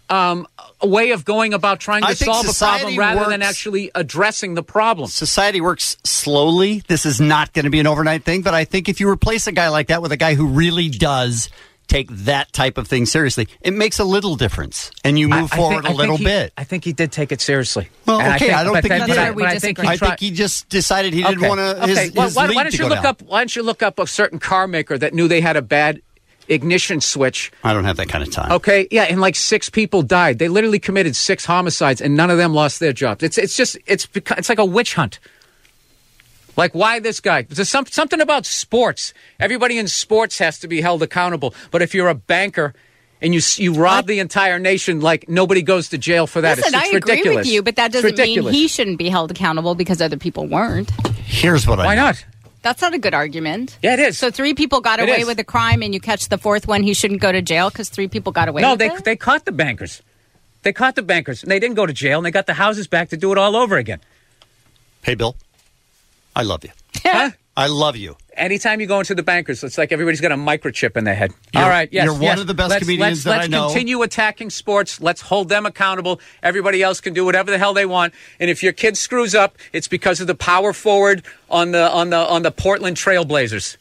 way of going about trying to solve a problem rather than actually addressing the problem. Society works slowly. This is not going to be an overnight thing, but I think if you replace a guy like that with a guy who really does take that type of thing seriously, it makes a little difference, and you move forward a little bit. I think he did take it seriously. Well, okay, I don't think he did. I think he just decided he didn't want to. Why don't you look up? Why don't you look up a certain car maker that knew they had a bad ignition switch? I don't have that kind of time. Okay, yeah, and like 6 people died. They literally committed 6 homicides, and none of them lost their jobs. It's like a witch hunt. Like, why this guy? There's something about sports. Everybody in sports has to be held accountable. But if you're a banker and you rob the entire nation, like, nobody goes to jail for that. Listen, it's I agree ridiculous. with you, but that doesn't mean he shouldn't be held accountable because other people weren't. Here's what Why not? That's not a good argument. Yeah, it is. So 3 people got It away is. with a crime and you catch the 4th one, he shouldn't go to jail because 3 people got away with it? No, they caught the bankers. They caught the bankers, and they didn't go to jail, and they got the houses back to do it all over again. Hey, Bill, I love you. I love you. Anytime you go into the bankers, it's like everybody's got a microchip in their head. All right, yes. You're one of the best comedians that I know. Let's continue attacking sports. Let's hold them accountable. Everybody else can do whatever the hell they want. And if your kid screws up, it's because of the power forward on the Portland Trailblazers.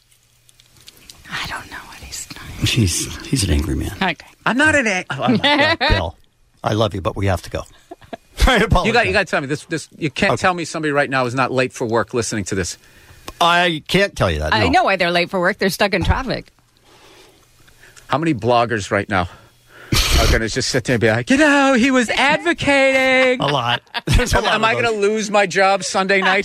I don't know what he's doing. He's an angry man. Okay. I'm not an angry. Bill, I love you, but we have to go. You got to tell me this. You can't tell me somebody right now is not late for work listening to this. I can't tell you that. I know why they're late for work. They're stuck in traffic. How many bloggers right now are going to just sit there and be like, he was advocating? A lot. Am I going to lose my job Sunday night?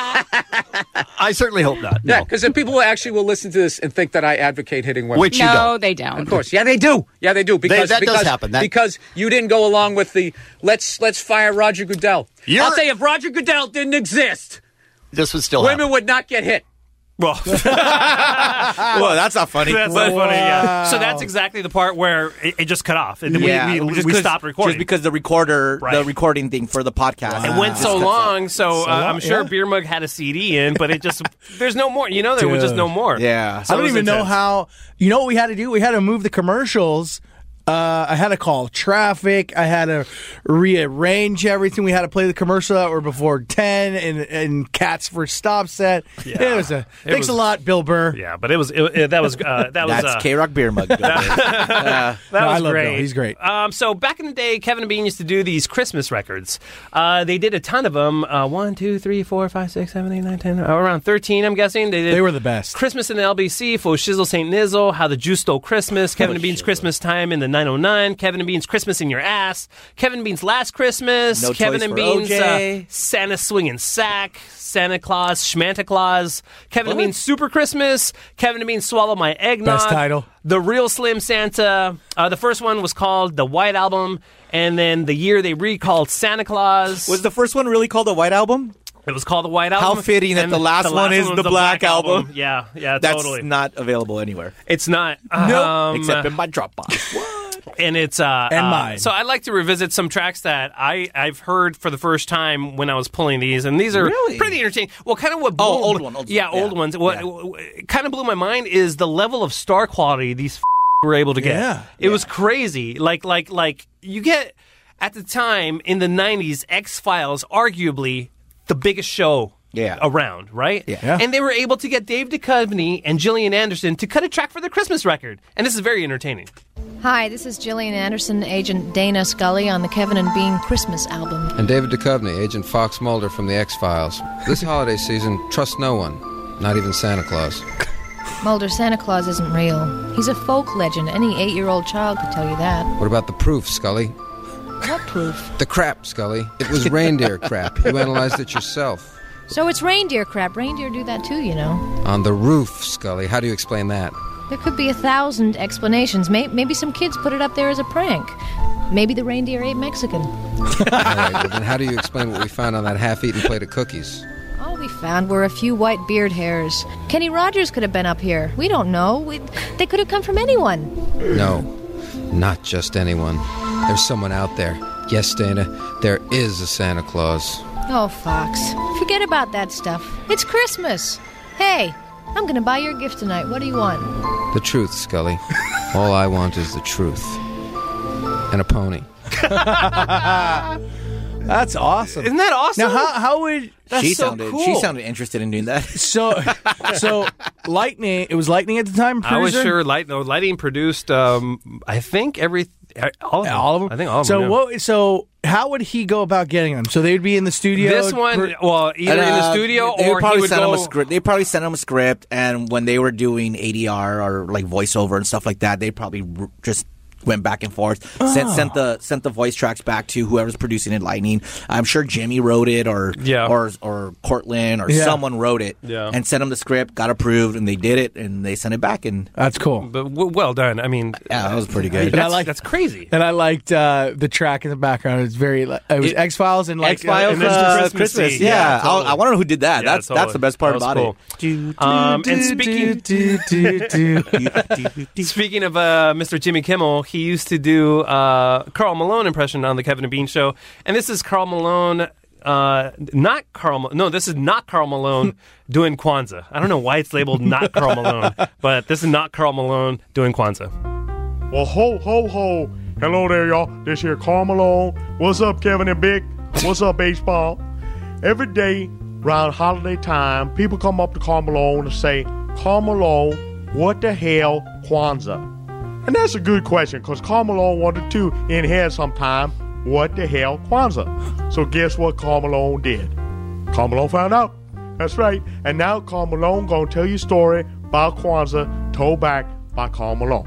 I certainly hope not. No. Yeah, because then people actually will listen to this and think that I advocate hitting women. Which you don't. No, they don't. Of course. Yeah, they do. Yeah, they do. Because that does happen. Because you didn't go along with the let's fire Roger Goodell. I'll say if Roger Goodell didn't exist, this would still women would not get hit. Well, that's not funny. That's not funny, yeah. So that's exactly the part where it just cut off. And we stopped recording. Just because the recording thing for the podcast. It went so long, so I'm sure Beer Mug had a CD in, but it just, there's no more. There was just no more. Yeah. So I don't even know how. You know what we had to do? We had to move the commercials. I had to call traffic. I had to rearrange everything. We had to play the commercial that were before 10 and Cats for Stop Set. Yeah. Thanks a lot, Bill Burr. Yeah, but that was That's K-Rock Beer Mug. That was I love great. Bill. He's great. So back in the day, Kevin and Bean used to do these Christmas records. They did a ton of them. 1, 2, 3, 4, 5, 6, 7, 8, 9, 10, around 13, I'm guessing. They were the best. Christmas in the LBC, Faux Shizzle St. Nizzle, How the Juice Stole Christmas, Kevin and Bean's Christmas Time in the 909, Kevin and Bean's Christmas in Your Ass, Kevin and Bean's Last Christmas, No Kevin Choice and for Bean's OJ. Santa Swinging Sack, Santa Claus, Schmanta Claus, Kevin and Bean's Super Christmas, Kevin and Bean's Swallow My Eggnog. Best title. The Real Slim Santa. The first one was called The White Album, and then the year they recalled Santa Claus. Was the first one really called the White Album? It was called The White Album. How fitting that and the last one is was the Black Album. Yeah, That's totally. not available anywhere. It's not. Nope. Except in my Dropbox. And it's mine. So I like to revisit some tracks that I've heard for the first time when I was pulling these, and these are pretty entertaining. Well, kind of what blew, old ones. Old ones. What kind of blew my mind is the level of star quality these were able to get. Yeah. It was crazy. Like you get at the time in the 90s, X-Files arguably the biggest show around, right? Yeah. And they were able to get Dave Duchovny and Gillian Anderson to cut a track for their Christmas record, and this is very entertaining. Hi, this is Gillian Anderson, Agent Dana Scully on the Kevin and Bean Christmas album. And David Duchovny, Agent Fox Mulder from The X-Files. This holiday season, trust no one, not even Santa Claus. Mulder, Santa Claus isn't real. He's a folk legend. Any 8-year-old child could tell you that. What about the proof, Scully? What proof? The crap, Scully. It was reindeer crap. You analyzed it yourself. So it's reindeer crap. Reindeer do that too, you know. On the roof, Scully. How do you explain that? There could be 1,000 explanations. Maybe some kids put it up there as a prank. Maybe the reindeer ate Mexican. All right, well, then how do you explain what we found on that half-eaten plate of cookies? All we found were a few white beard hairs. Kenny Rogers could have been up here. We don't know. They could have come from anyone. No, not just anyone. There's someone out there. Yes, Dana, there is a Santa Claus. Oh, Fox. Forget about that stuff. It's Christmas. Hey, I'm going to buy your gift tonight. What do you want? The truth, Scully. All I want is the truth. And a pony. That's awesome. Isn't that awesome? Now, how would... That's She so sounded interested in doing that. So Lightning, it was Lightning at the time, I was producer? sure Lighting produced, I think, all of them. I think all of them. So how would he go about getting them? So they'd be in the studio? This one, either in the studio they or probably he would send go... him a script. They probably sent him a script, and when they were doing ADR or like voiceover and stuff like that, they probably just went back and forth, sent the voice tracks back to whoever's producing it. Lightning. I'm sure Jimmy wrote it, or Cortland, or someone wrote it, and sent them the script. Got approved, and they did it, and they sent it back. And that's cool. But well done. I mean, yeah, that was pretty good. That's crazy. And I liked the track in the background. It was X-Files and like X-Files Christmas. Yeah, totally. I want to know who did that. Yeah, That's the best part about cool. it. And speaking of Mr. Jimmy Kimmel, he used to do Karl Malone impression on the Kevin and Bean Show, and this is Karl Malone. This is not Karl Malone doing Kwanzaa. I don't know why it's labeled not Karl Malone, but this is not Karl Malone doing Kwanzaa. Well, ho, ho, ho. Hello there, y'all. This here Karl Malone. What's up, Kevin and Big? What's up, baseball? Every day around holiday time, people come up to Karl Malone and say, Karl Malone, what the hell Kwanzaa? And that's a good question, because Karl Malone wanted to in here sometime, what the hell Kwanzaa? So guess what Karl Malone did? Karl Malone found out. That's right. And now Karl Malone going to tell you a story about Kwanzaa told back by Karl Malone.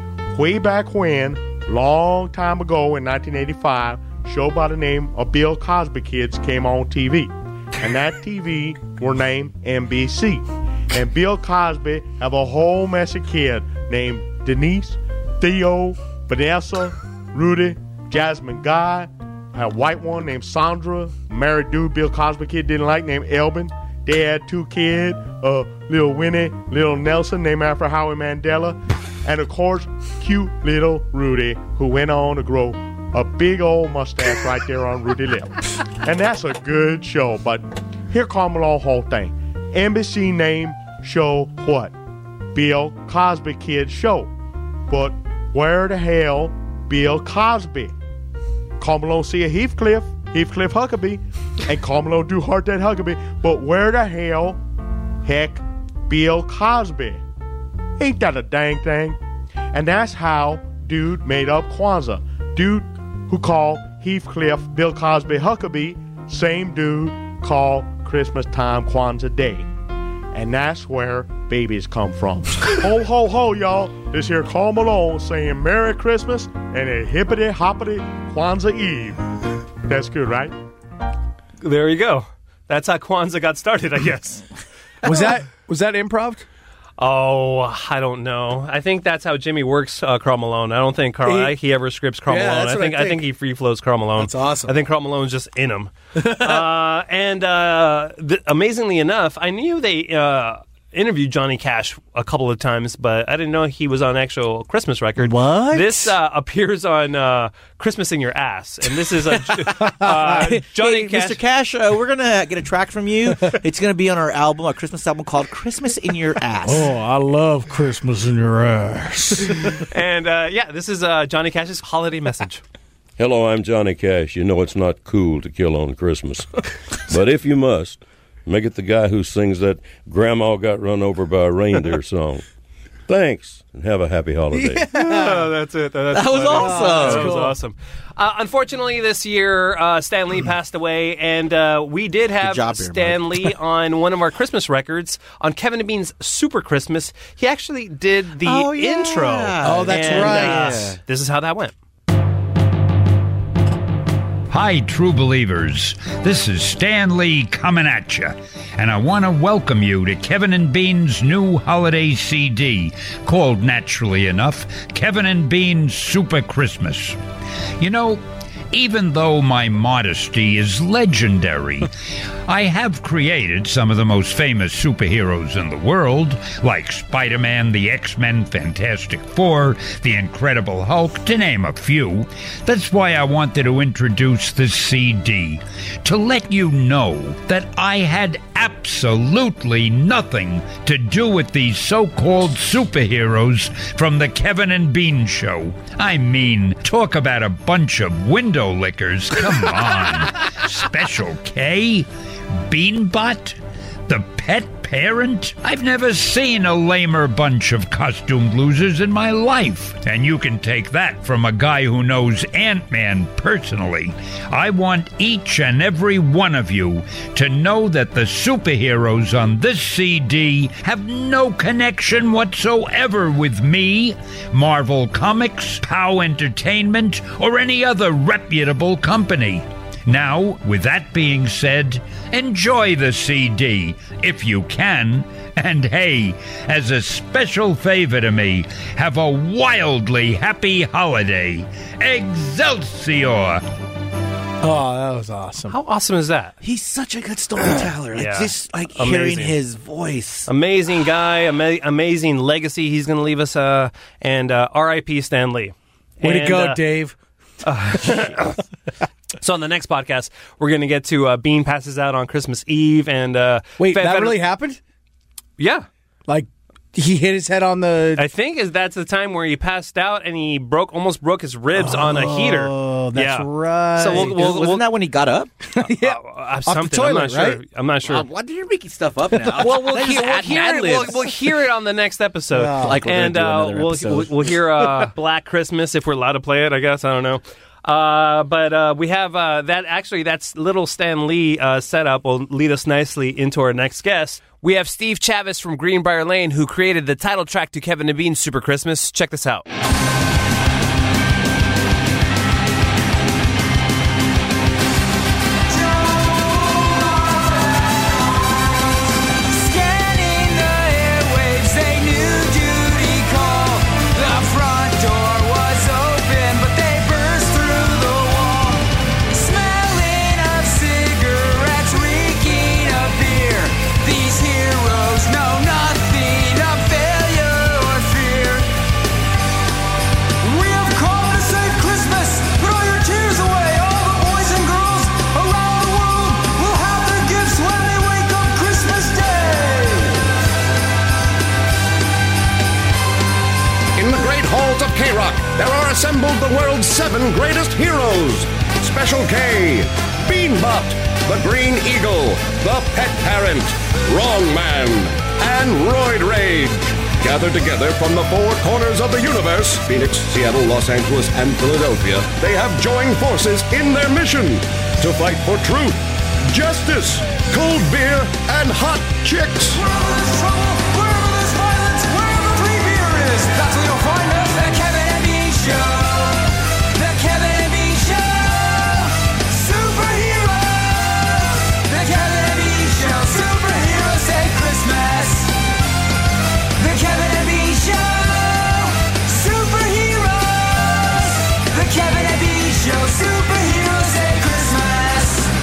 Way back when, long time ago in 1985, a show by the name of Bill Cosby Kids came on TV. And that TV were named NBC. And Bill Cosby have a whole mess of kids named Denise, Theo, Vanessa, Rudy, Jasmine Guy. Had a white one named Sandra. Married dude Bill Cosby kid didn't like named Elvin. They had 2 kids, little Winnie, little Nelson named after Howie Mandela. And of course, cute little Rudy, who went on to grow a big old mustache right there on Rudy lip. And that's a good show, but here come along whole thing. NBC name show what? Bill Cosby Kids Show. But where the hell Bill Cosby? Karl Malone see a Heathcliff Huckabee, and Karl Malone do heart that Huckabee. But where the hell, heck, Bill Cosby? Ain't that a dang thing? And that's how dude made up Kwanzaa. Dude who called Heathcliff Bill Cosby Huckabee, same dude called Christmas time Kwanzaa Day. And that's where babies come from. Ho, ho, ho, y'all. This here Karl Malone saying Merry Christmas and a hippity-hoppity Kwanzaa Eve. That's good, right? There you go. That's how Kwanzaa got started, I guess. Was that improv? Oh, I don't know. I think that's how Jimmy works Karl Malone. I don't think he ever scripts Karl Malone. I think he free flows Karl Malone. That's awesome. I think Karl Malone's just in him. Amazingly enough, I knew they interviewed Johnny Cash a couple of times, but I didn't know he was on actual Christmas record. What? This appears on Christmas in Your Ass, and this is Johnny Cash. Mr. Cash, we're gonna get a track from you. It's gonna be on our album, our Christmas album called "Christmas in Your Ass." Oh, I love Christmas in Your Ass. And this is Johnny Cash's holiday message. Hello, I'm Johnny Cash. You know it's not cool to kill on Christmas, but if you must, make it the guy who sings that Grandma Got Run Over by a Reindeer song. Thanks, and have a happy holiday. Oh, that's it. That was funny. awesome. That was awesome. Unfortunately, this year, Stan Lee passed away, and we did have job here, Stan Lee on one of our Christmas records on Kevin and Bean's Super Christmas. He actually did the intro. Oh, that's And, right. This is how that went. Hi, true believers. This is Stan Lee coming at you, and I want to welcome you to Kevin and Bean's new holiday CD called, naturally enough, Kevin and Bean's Super Christmas. You know, even though my modesty is legendary, I have created some of the most famous superheroes in the world, like Spider-Man, the X-Men, Fantastic Four, the Incredible Hulk, to name a few. That's why I wanted to introduce this CD, to let you know that I had absolutely nothing to do with these so-called superheroes from the Kevin and Bean Show. I mean, talk about a bunch of window lickers. Come on. Special K? Beanbot? The pet parent? I've never seen a lamer bunch of costumed losers in my life. And you can take that from a guy who knows Ant-Man personally. I want each and every one of you to know that the superheroes on this CD have no connection whatsoever with me, Marvel Comics, POW Entertainment, or any other reputable company. Now, with that being said, enjoy the CD, if you can. And hey, as a special favor to me, have a wildly happy holiday. Excelsior! Oh, that was awesome. How awesome is that? He's such a good storyteller. Like, Yeah. just like Amazing. hearing his voice. Amazing guy, amazing legacy he's going to leave us, and R.I.P. Stan Lee. Way to And, go, Dave. So on the next podcast, we're going to get to Bean passes out on Christmas Eve, and Wait, that really happened? Yeah, like he hit his head on the. I think that's the time where he passed out and he almost broke his ribs on a heater. Oh, that's Yeah. right. So Wasn't that when he got up? Yeah, off the toilet, I'm not right? sure. I'm not sure. Why did you making stuff up now? Well, we'll Just hear add it. Mad-libs. We'll hear it on the next episode. Oh. Like we're gonna and do another episode. we'll hear Black Christmas if we're allowed to play it. I guess I don't know. But we have that. Actually, that's little Stan Lee setup will lead us nicely into our next guest. We have Steve Chavis from Greenbrier Lane, who created the title track to Kevin and Bean's Super Christmas. Check this out. Scanning the airwaves, a new duty call. The front door was open, but they burst through the wall. Smelling of cigarettes, reeking of beer. These heroes know nothing of failure or fear. We have come to save Christmas. Put all your tears away. All the boys and girls around the world will have their gifts when they wake up Christmas Day. In the great halls of K-Rock, there are assembled the world's 7 greatest heroes. Special K, Beanbot, the Green Eagle, the Pet Parent, Wrong Man, and Roid Rage. Gathered together from the 4 corners of the universe, Phoenix, Seattle, Los Angeles, and Philadelphia, they have joined forces in their mission to fight for truth, justice, cold beer, and hot chicks. Wherever there's trouble, wherever there's violence, wherever free beer is, that's where you'll find us. The Kevin and Bean Show. The Kevin and Bean Show. Superheroes. The Kevin and Bean Show. Superheroes save Christmas. The Kevin and Bean Show. Superheroes. The Kevin and Bean Show. Superheroes save Christmas.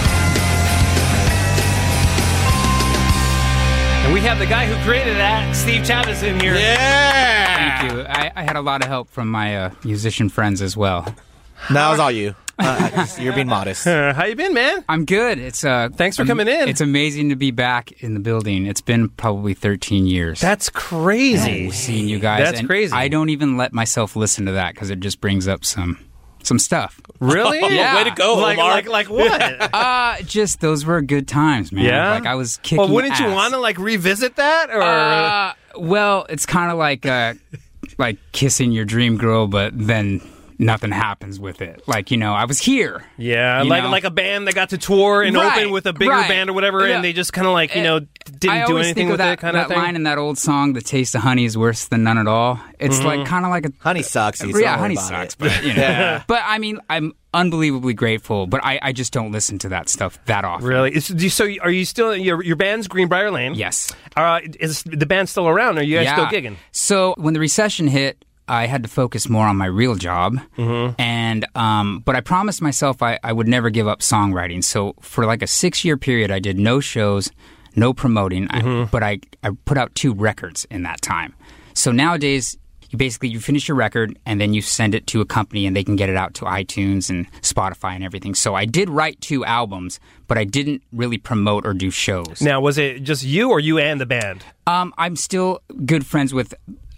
And we have the guy who created that, Steve Chavis, in here. Thank you. I had a lot of help from my musician friends as well. That was all you. You're being modest. How you been, man? I'm good. It's thanks for coming in. It's amazing to be back in the building. It's been probably 13 years. That's crazy. Seeing you guys. That's And crazy. I don't even let myself listen to that because it just brings up some some stuff. Really? Yeah. Way to go, Omar. Like what? Just those were good times, man. Yeah? Like I was kicking Well, wouldn't you ass. want to like revisit that, or? Well, it's kind of like kissing your dream girl, but then nothing happens with it. Like, I was here. Yeah, you know? like a band that got to tour and Right, open with a bigger right. band or whatever, Yeah. and they just kind of like, didn't I do always anything think of with that, it kind of that thing. line in that old song, "The taste of honey is worse than none at all." It's like kind of like a honey sucks. Yeah, honey sucks. But Yeah. but I mean, I'm unbelievably grateful. But I just don't listen to that stuff that often. Really? So are you still your band's Greenbrier Lane? Yes. Is the band still around? Are you guys Yeah. still gigging? So when the recession hit, I had to focus more on my real job, Mm-hmm. and but I promised myself I would never give up songwriting. So for like a 6-year period, I did no shows, no promoting, but I put out 2 records in that time. So nowadays, you finish your record and then you send it to a company and they can get it out to iTunes and Spotify and everything. So I did write 2 albums, but I didn't really promote or do shows. Now, was it just you or you and the band? I'm still good friends with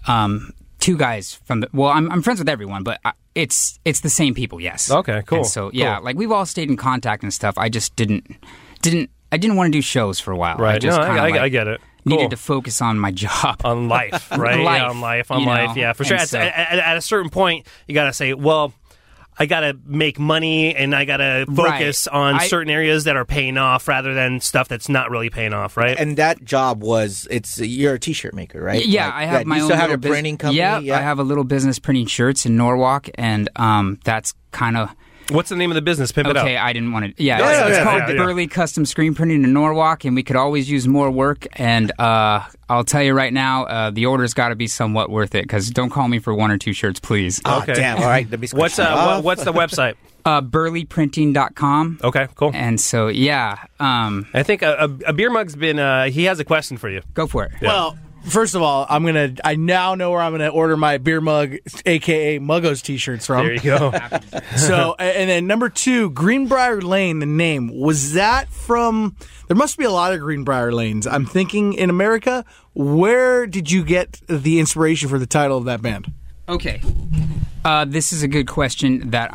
2 guys from the. Well, I'm friends with everyone, but it's the same people. Yes. Okay. Cool. And so yeah, Cool. like we've all stayed in contact and stuff. I just didn't want to do shows for a while. Right. I just No, kinda, I get it. Needed Cool. to focus on my job, on life, right? Life, Yeah, on life, you know? Yeah, for sure. And so- At a certain point, you got to say, well, I got to make money and I got to focus on certain areas that are paying off rather than stuff that's not really paying off, right? And that job you're a T-shirt maker, right? Yeah, I have my you own. still have little a printing company? Yeah, I have a little business printing shirts in Norwalk, and that's kind of. What's the name of the business? Pimp it up. Okay, I didn't want to. Yeah, Yeah, it's yeah, called yeah, yeah. Burley Custom Screen Printing in Norwalk, and we could always use more work. And I'll tell you right now, the order's got to be somewhat worth it. Because don't call me for 1 or 2 shirts, please. Oh, damn. All right. Let me What's the website? Burleyprinting.com. Okay, cool. And so, yeah. I think a beer mug's been. He has a question for you. Go for it. Yeah. Well, first of all, I now know where I'm gonna order my beer mug, aka Muggos t-shirts from. There you go. So, and then number 2, Greenbrier Lane, the name, was that from, there must be a lot of Greenbrier Lanes. I'm thinking in America, where did you get the inspiration for the title of that band? Okay. This is a good question that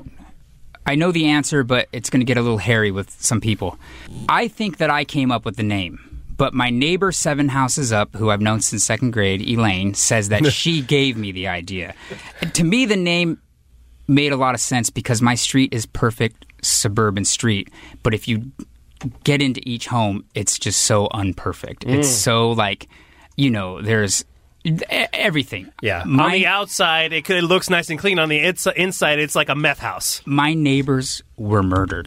I know the answer, but it's going to get a little hairy with some people. I think that I came up with the name. But my neighbor 7 houses up, who I've known since 2nd grade, Elaine, says that she gave me the idea. And to me, the name made a lot of sense because my street is perfect suburban street. But if you get into each home, it's just so unperfect. It's so like, there's everything. Yeah. On the outside, it looks nice and clean. On the inside, it's like a meth house. My neighbors were murdered.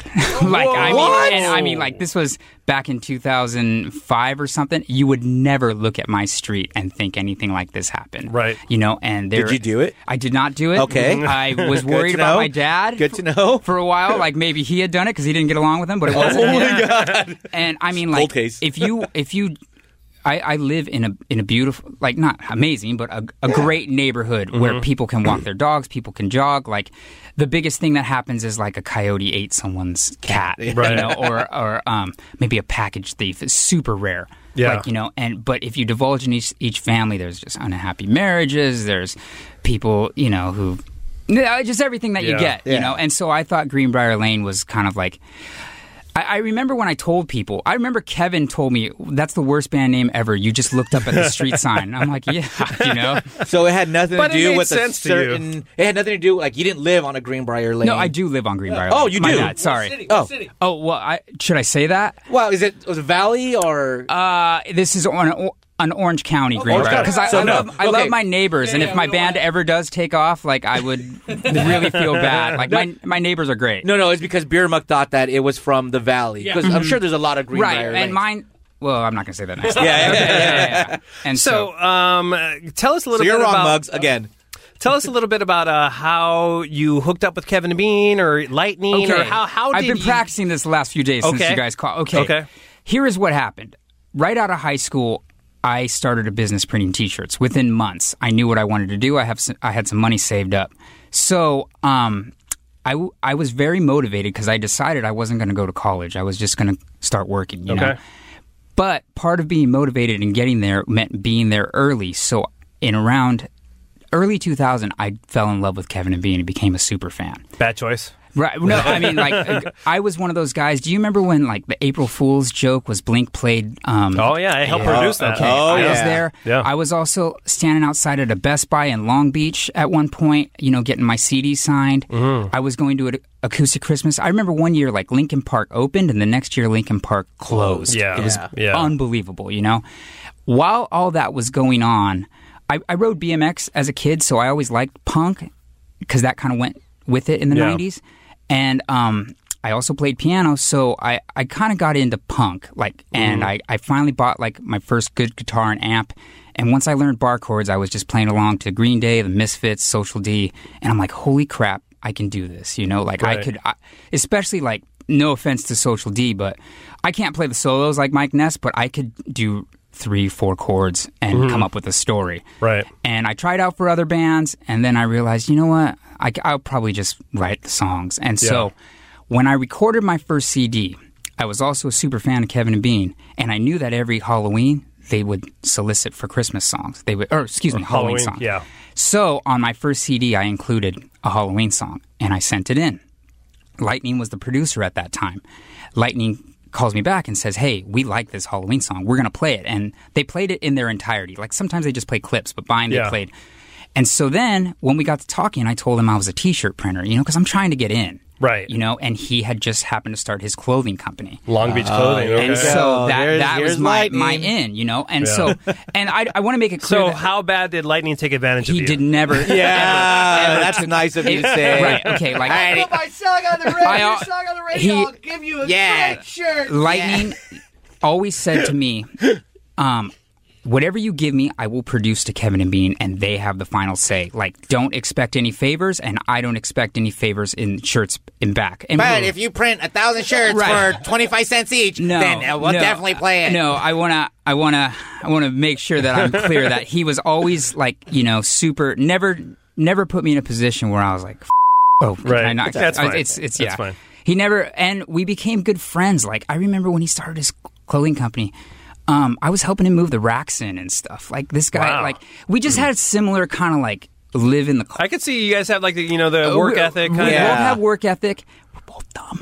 Like this was back in 2005 or something. You would never look at my street and think anything like this happened. Right. And Did you do it? I did not do it. Okay. I was Good worried to about know. my dad. Good to know. For a while, like maybe he had done it because he didn't get along with him, but it wasn't him. my God. And I mean, like, Cold case. if you. I live in a beautiful, like not amazing, but a great neighborhood where people can walk their dogs, people can jog. Like the biggest thing that happens is like a coyote ate someone's cat, Right. or maybe a package thief. It's super rare. Yeah. But if you divulge in each family, there's just unhappy marriages. There's people, who just everything that you get, And so I thought Greenbrier Lane was kind of like. I remember when I told people, I remember Kevin told me, that's the worst band name ever. You just looked up at the street sign. I'm like, yeah, So it had nothing But to it do made with a sense to you. certain. It had nothing to do like you didn't live on a Greenbrier Lane. No, I do live on Greenbrier Lane. Oh, you My do? bad, sorry. Oh, well, should I say that? Well, was it Valley or? This is on Orange County, Greenbrier. County. Because So I no. love Okay. my neighbors, and if my band ever does take off, like I would really feel bad. Like my neighbors are great. No, it's because Beer Mug thought that it was from the Valley. Because I'm sure there's a lot of Greenbrier Right, Lanes. and mine. Well, I'm not going to say that next. Yeah, yeah, Okay, yeah. And So, tell us a little So bit you're wrong, about Mugs, again. Tell us a little bit about how you hooked up with Kevin and Bean or Lightning, or how I've did been you... practicing this the last few days since Okay. you guys called. Okay. Here is what happened. Right out of high school, I started a business printing T-shirts. Within months, I knew what I wanted to do. I had some money saved up. So I was very motivated because I decided I wasn't going to go to college. I was just going to start working, you know. But part of being motivated and getting there meant being there early. So in around early 2000, I fell in love with Kevin and Bean and became a super fan. Bad choice. Right. No, I mean, like, I was one of those guys. Do you remember when, like, the April Fool's joke was Blink played? Oh, yeah. I helped produce that. Okay. Oh, I was yeah. there. Yeah. I was also standing outside at a Best Buy in Long Beach at one point, you know, getting my CD signed. Mm-hmm. I was going to an acoustic Christmas. I remember one year, like, Linkin Park opened, and the next year, Linkin Park closed. Yeah. It was Yeah. unbelievable, you know? While all that was going on, I rode BMX as a kid, so I always liked punk because that kind of went with it in the Yeah. 90s. And I also played piano, so I kind of got into punk, like, and I finally bought, like, my first good guitar and amp. And once I learned bar chords, I was just playing along to Green Day, the Misfits, Social D, and I'm like, holy crap, I can do this, you know? Like, Right. I could, especially, like, no offense to Social D, but I can't play the solos like Mike Ness, but I could do 3-4 chords and come up with a story. Right. And I tried out for other bands, and then I realized, you know what? I'll probably just write the songs. And so when I recorded my first CD, I was also a super fan of Kevin and Bean, and I knew that every Halloween they would solicit for Christmas songs. They would, Halloween songs. Yeah. So on my first CD, I included a Halloween song, and I sent it in. Lightning was the producer at that time. Lightning calls me back and says, hey, we like this Halloween song. We're going to play it. And they played it in their entirety. Like, sometimes they just play clips, but by they played. And so then when we got to talking, I told him I was a T-shirt printer, you know, because I'm trying to get in. Right. You know, and he had just happened to start his clothing company. Long Beach Clothing. Okay. And so that was here's my Lightning. in, you know. And Yeah. so, and I want to make it clear So that how bad did Lightning take advantage of he you? did never. Yeah, that's nice of you to say. Right, okay, like I put my song on the radio. I- Your song on the radio. he- I'll give you a Yeah. great shirt. Lightning always said to me, whatever you give me, I will produce to Kevin and Bean, and they have the final say. Like, don't expect any favors, and I don't expect any favors in shirts in back. And But if you print 1,000 shirts Right. for 25 cents each, no, then we'll no, definitely play it. No, I wanna make sure that I'm clear that he was always like, you know, super. Never put me in a position where I was like, oh, can Right. I not? That's fine. It's That's yeah. fine. He never, and we became good friends. Like, I remember when he started his clothing company. I was helping him move the racks in and stuff. Like, this guy, Wow. like, we just had similar kind of like live in the. I could see you guys have like the, you know, the work ethic. We Kind both of. have work ethic. We're both dumb.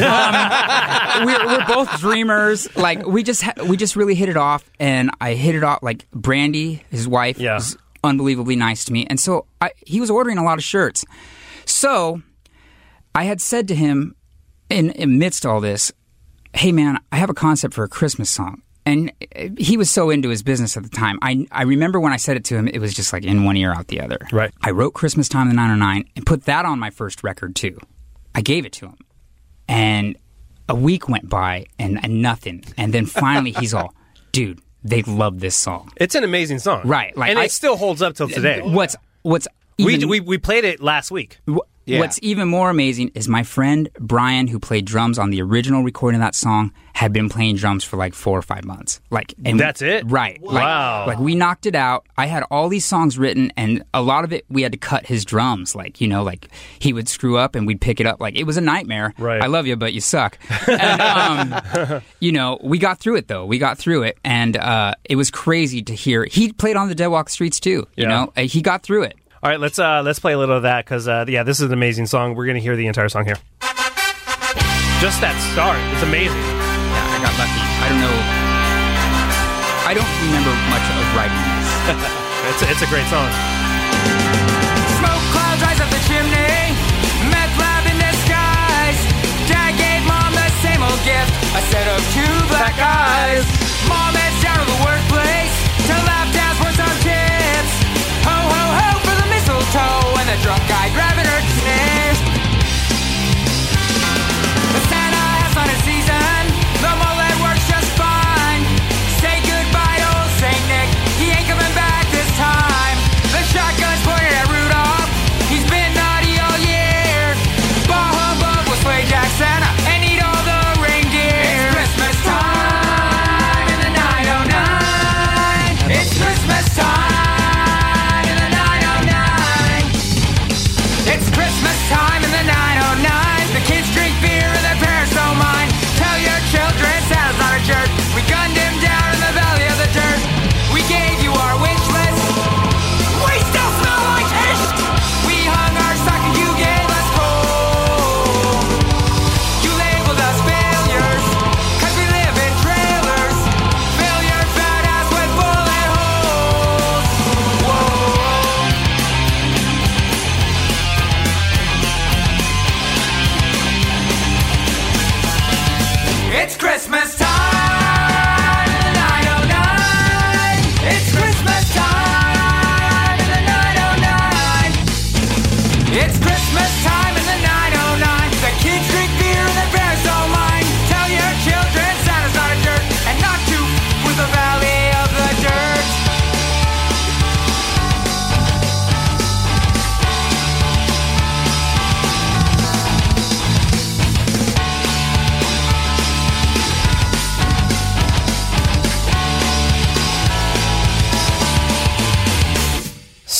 We're both dreamers. Like, we just really hit it off, and I hit it off. Like, Brandy, his wife, was unbelievably nice to me, and so he was ordering a lot of shirts. So I had said to him, amidst all this, hey man, I have a concept for a Christmas song. And he was so into his business at the time. I remember when I said it to him, it was just like in one ear, out the other. Right. I wrote Christmas Time in the 909 and put that on my first record too. I gave it to him. And a week went by and nothing. And then finally he's all, dude, they love this song. It's an amazing song. Right. Like, and it still holds up till today. What's even, we played it last week. Yeah. What's even more amazing is my friend Brian, who played drums on the original recording of that song, had been playing drums for like 4 or 5 months. Like, and that's it? Right. Wow. Like we knocked it out. I had all these songs written, and a lot of it we had to cut his drums. Like, you know, like he would screw up and we'd pick it up. Like, it was a nightmare. Right. I love you, but you suck. And, you know, we got through it though. We got through it, and it was crazy to hear. He played on the Dead Walk Streets too. You know, he got through it. All right, let's play a little of that because this is an amazing song. We're gonna hear the entire song here. Just that start, it's amazing. Yeah, I got lucky. I don't know. I don't remember much of writing this. It's a great song. Smoke clouds rise up the chimney, meth lab in disguise. Dad gave Mom the same old gift, a set of 2 black eyes. Mom heads down to the workplace to lap dance for some tips. Ho ho ho for the mistletoe and the drunk guy driving her sniff. The Santa has on his season, the mullet works just fine. Say goodbye to old Saint Nick, he ain't coming back this time. The shotgun's pointed at Rudolph, he's been naughty all year. Bah humbug will sway Jack Santa and eat all the reindeer. It's Christmas time in the 909.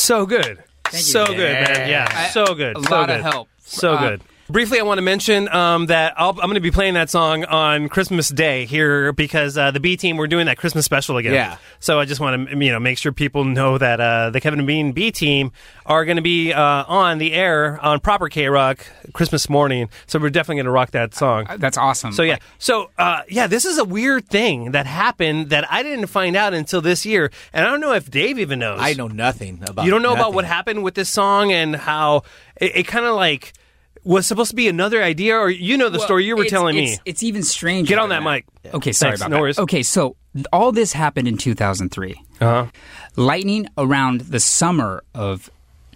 So good. So good, man. Yeah, so good. A so lot good. of help. So good. Briefly, I want to mention that I'm going to be playing that song on Christmas Day here because the B Team, we're doing that Christmas special again. Yeah. So I just want to make sure people know that the Kevin and Bean B Team are going to be on the air on proper K-Rock Christmas morning. So we're definitely going to rock that song. That's awesome. So yeah. So this is a weird thing that happened that I didn't find out until this year, and I don't know if Dave even knows. I know nothing about. You don't know about nothing. what happened with this song and how it kind of like was supposed to be another idea, or you know the story you were telling me. It's even stranger. Get on than that mic. Okay, sorry Thanks, about no that. worries. Okay, so all this happened in 2003. Uh-huh. Lightning around the summer of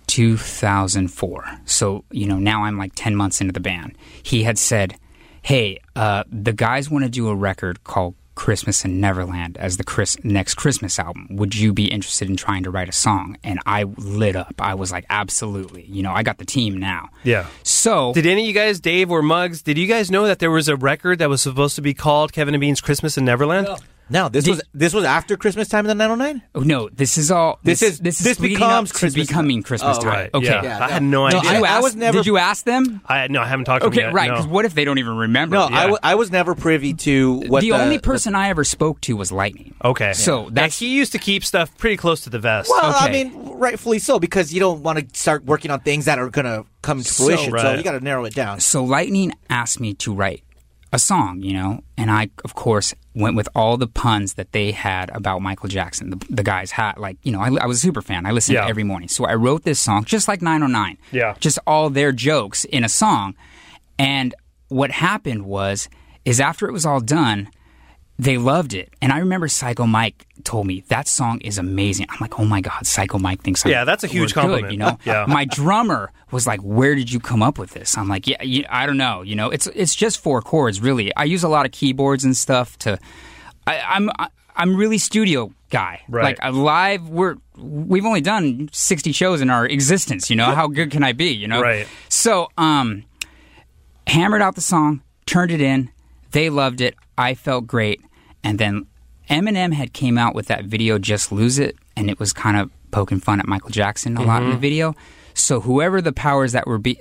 2004. So, now I'm like 10 months into the band. He had said, hey, the guys want to do a record called Christmas in Neverland as the next Christmas album. Would you be interested in trying to write a song? And I lit up. I was like, absolutely. I got the team now. Yeah. So, did any of you guys, Dave or Muggs, did you guys know that there was a record that was supposed to be called Kevin and Bean's Christmas in Neverland? No, this was after Christmas time in the 909? Oh, no, this is all. This is becomes Christmas becoming Christmas Oh, time. right. Okay, Yeah. I had no idea. I was never. Did you ask them? I haven't talked to them Okay, yet. right. No. Because what if they don't even remember? No, I was never privy to what the only person I ever spoke to was Lightning. Okay. So that's he used to keep stuff pretty close to the vest. Well, I mean, rightfully so, because you don't want to start working on things that are going to come to fruition. So you got to narrow it down. So Lightning asked me to write a song, and I, of course, went with all the puns that they had about Michael Jackson. The guys had, I was a super fan. I listened every morning. So I wrote this song, just like 909. Yeah. Just all their jokes in a song. And what happened is after it was all done, they loved it. And I remember Psycho Mike told me, that song is amazing. I'm like, oh my God, Psycho Mike thinks Yeah, that's a huge we're compliment. Good, Yeah. My drummer was like, where did you come up with this? I'm like, I don't know. It's just 4 chords, really. I use a lot of keyboards and stuff to... I'm really studio guy. Right. Like live, we've only done 60 shows in our existence. How good can I be? Right. So, hammered out the song, turned it in. They loved it. I felt great. And then Eminem had came out with that video, Just Lose It, and it was kind of poking fun at Michael Jackson a lot in the video. So whoever the powers that were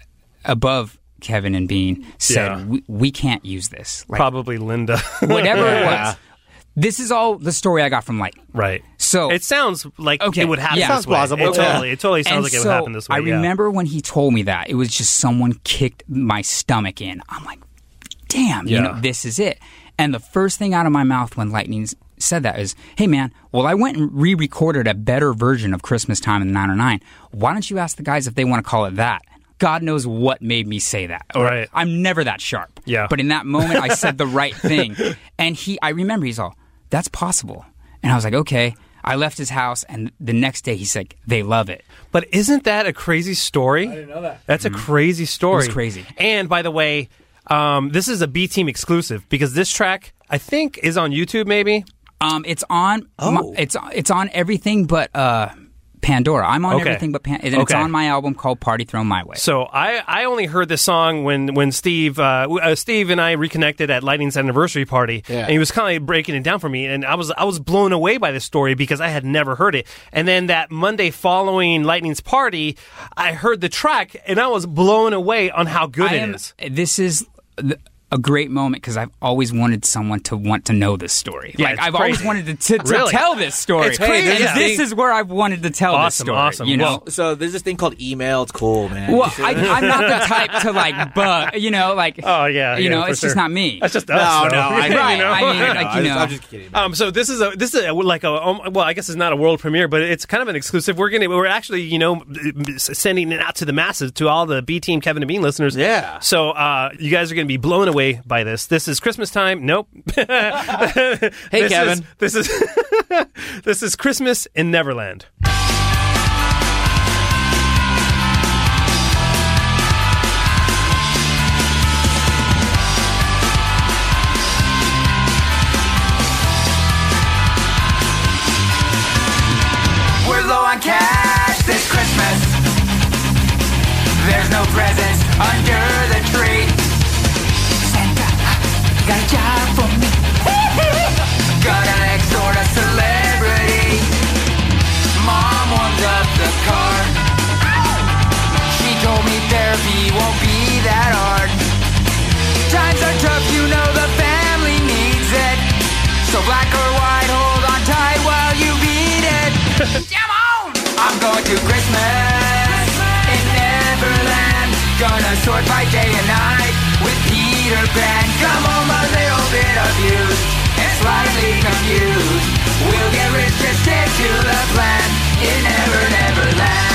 above Kevin and Bean said, we can't use this. Probably Linda. Whatever it was. This is all the story I got from Lightning. Right. So it sounds like it would happen. Yeah. This Sounds way. plausible. It totally sounds And like it would so happen this way. I remember when he told me that, it was just someone kicked my stomach in. I'm like, damn, this is it. And the first thing out of my mouth when Lightning said that is, hey man, well I went and re-recorded a better version of Christmas Time in 909. Why don't you ask the guys if they want to call it that? God knows what made me say that. Right. I'm never that sharp. Yeah. But in that moment I said the right thing. And I remember he's all, that's possible. And I was like, okay. I left his house, and the next day he said, they love it. But isn't that a crazy story? I didn't know that. That's a crazy story. It was crazy. And by the way, this is a B Team exclusive because this track, I think, is on YouTube maybe? It's on it's on everything but Pandora. I'm on everything but Pandora. And it's on my album called Party Thrown My Way. So I only heard this song when Steve and I reconnected at Lightning's anniversary party, and he was kind of breaking it down for me, and I was blown away by this story because I had never heard it. And then that Monday following Lightning's party, I heard the track, and I was blown away on how good it is. This is a great moment because I've always wanted someone to want to know this story. Yeah, like it's I've crazy. always wanted to Really? tell this story. It's crazy. And this is where I've wanted to tell this story. Awesome. You know? So there's this thing called email. It's cool, man. Well, I'm not the type to like, oh yeah, it's just not me. That's just us. No, right. I'm just kidding. So this is I guess it's not a world premiere, but it's kind of an exclusive. We're actually sending it out to the masses, to all the B Team Kevin and Bean listeners. Yeah. So you guys are going to be blown away by this. This is Christmas time. Nope. Hey, Kevin. This is Christmas in Neverland. We're low on cash this Christmas. There's no presents under the tree. Santa, you got a job for me. Gotta extort a celebrity. Mom warms up the going to Christmas in Neverland. Gonna sort by day and night with Peter Pan. Come home a little bit abused and slightly confused. We'll get rich, just stick to the plan in Neverland.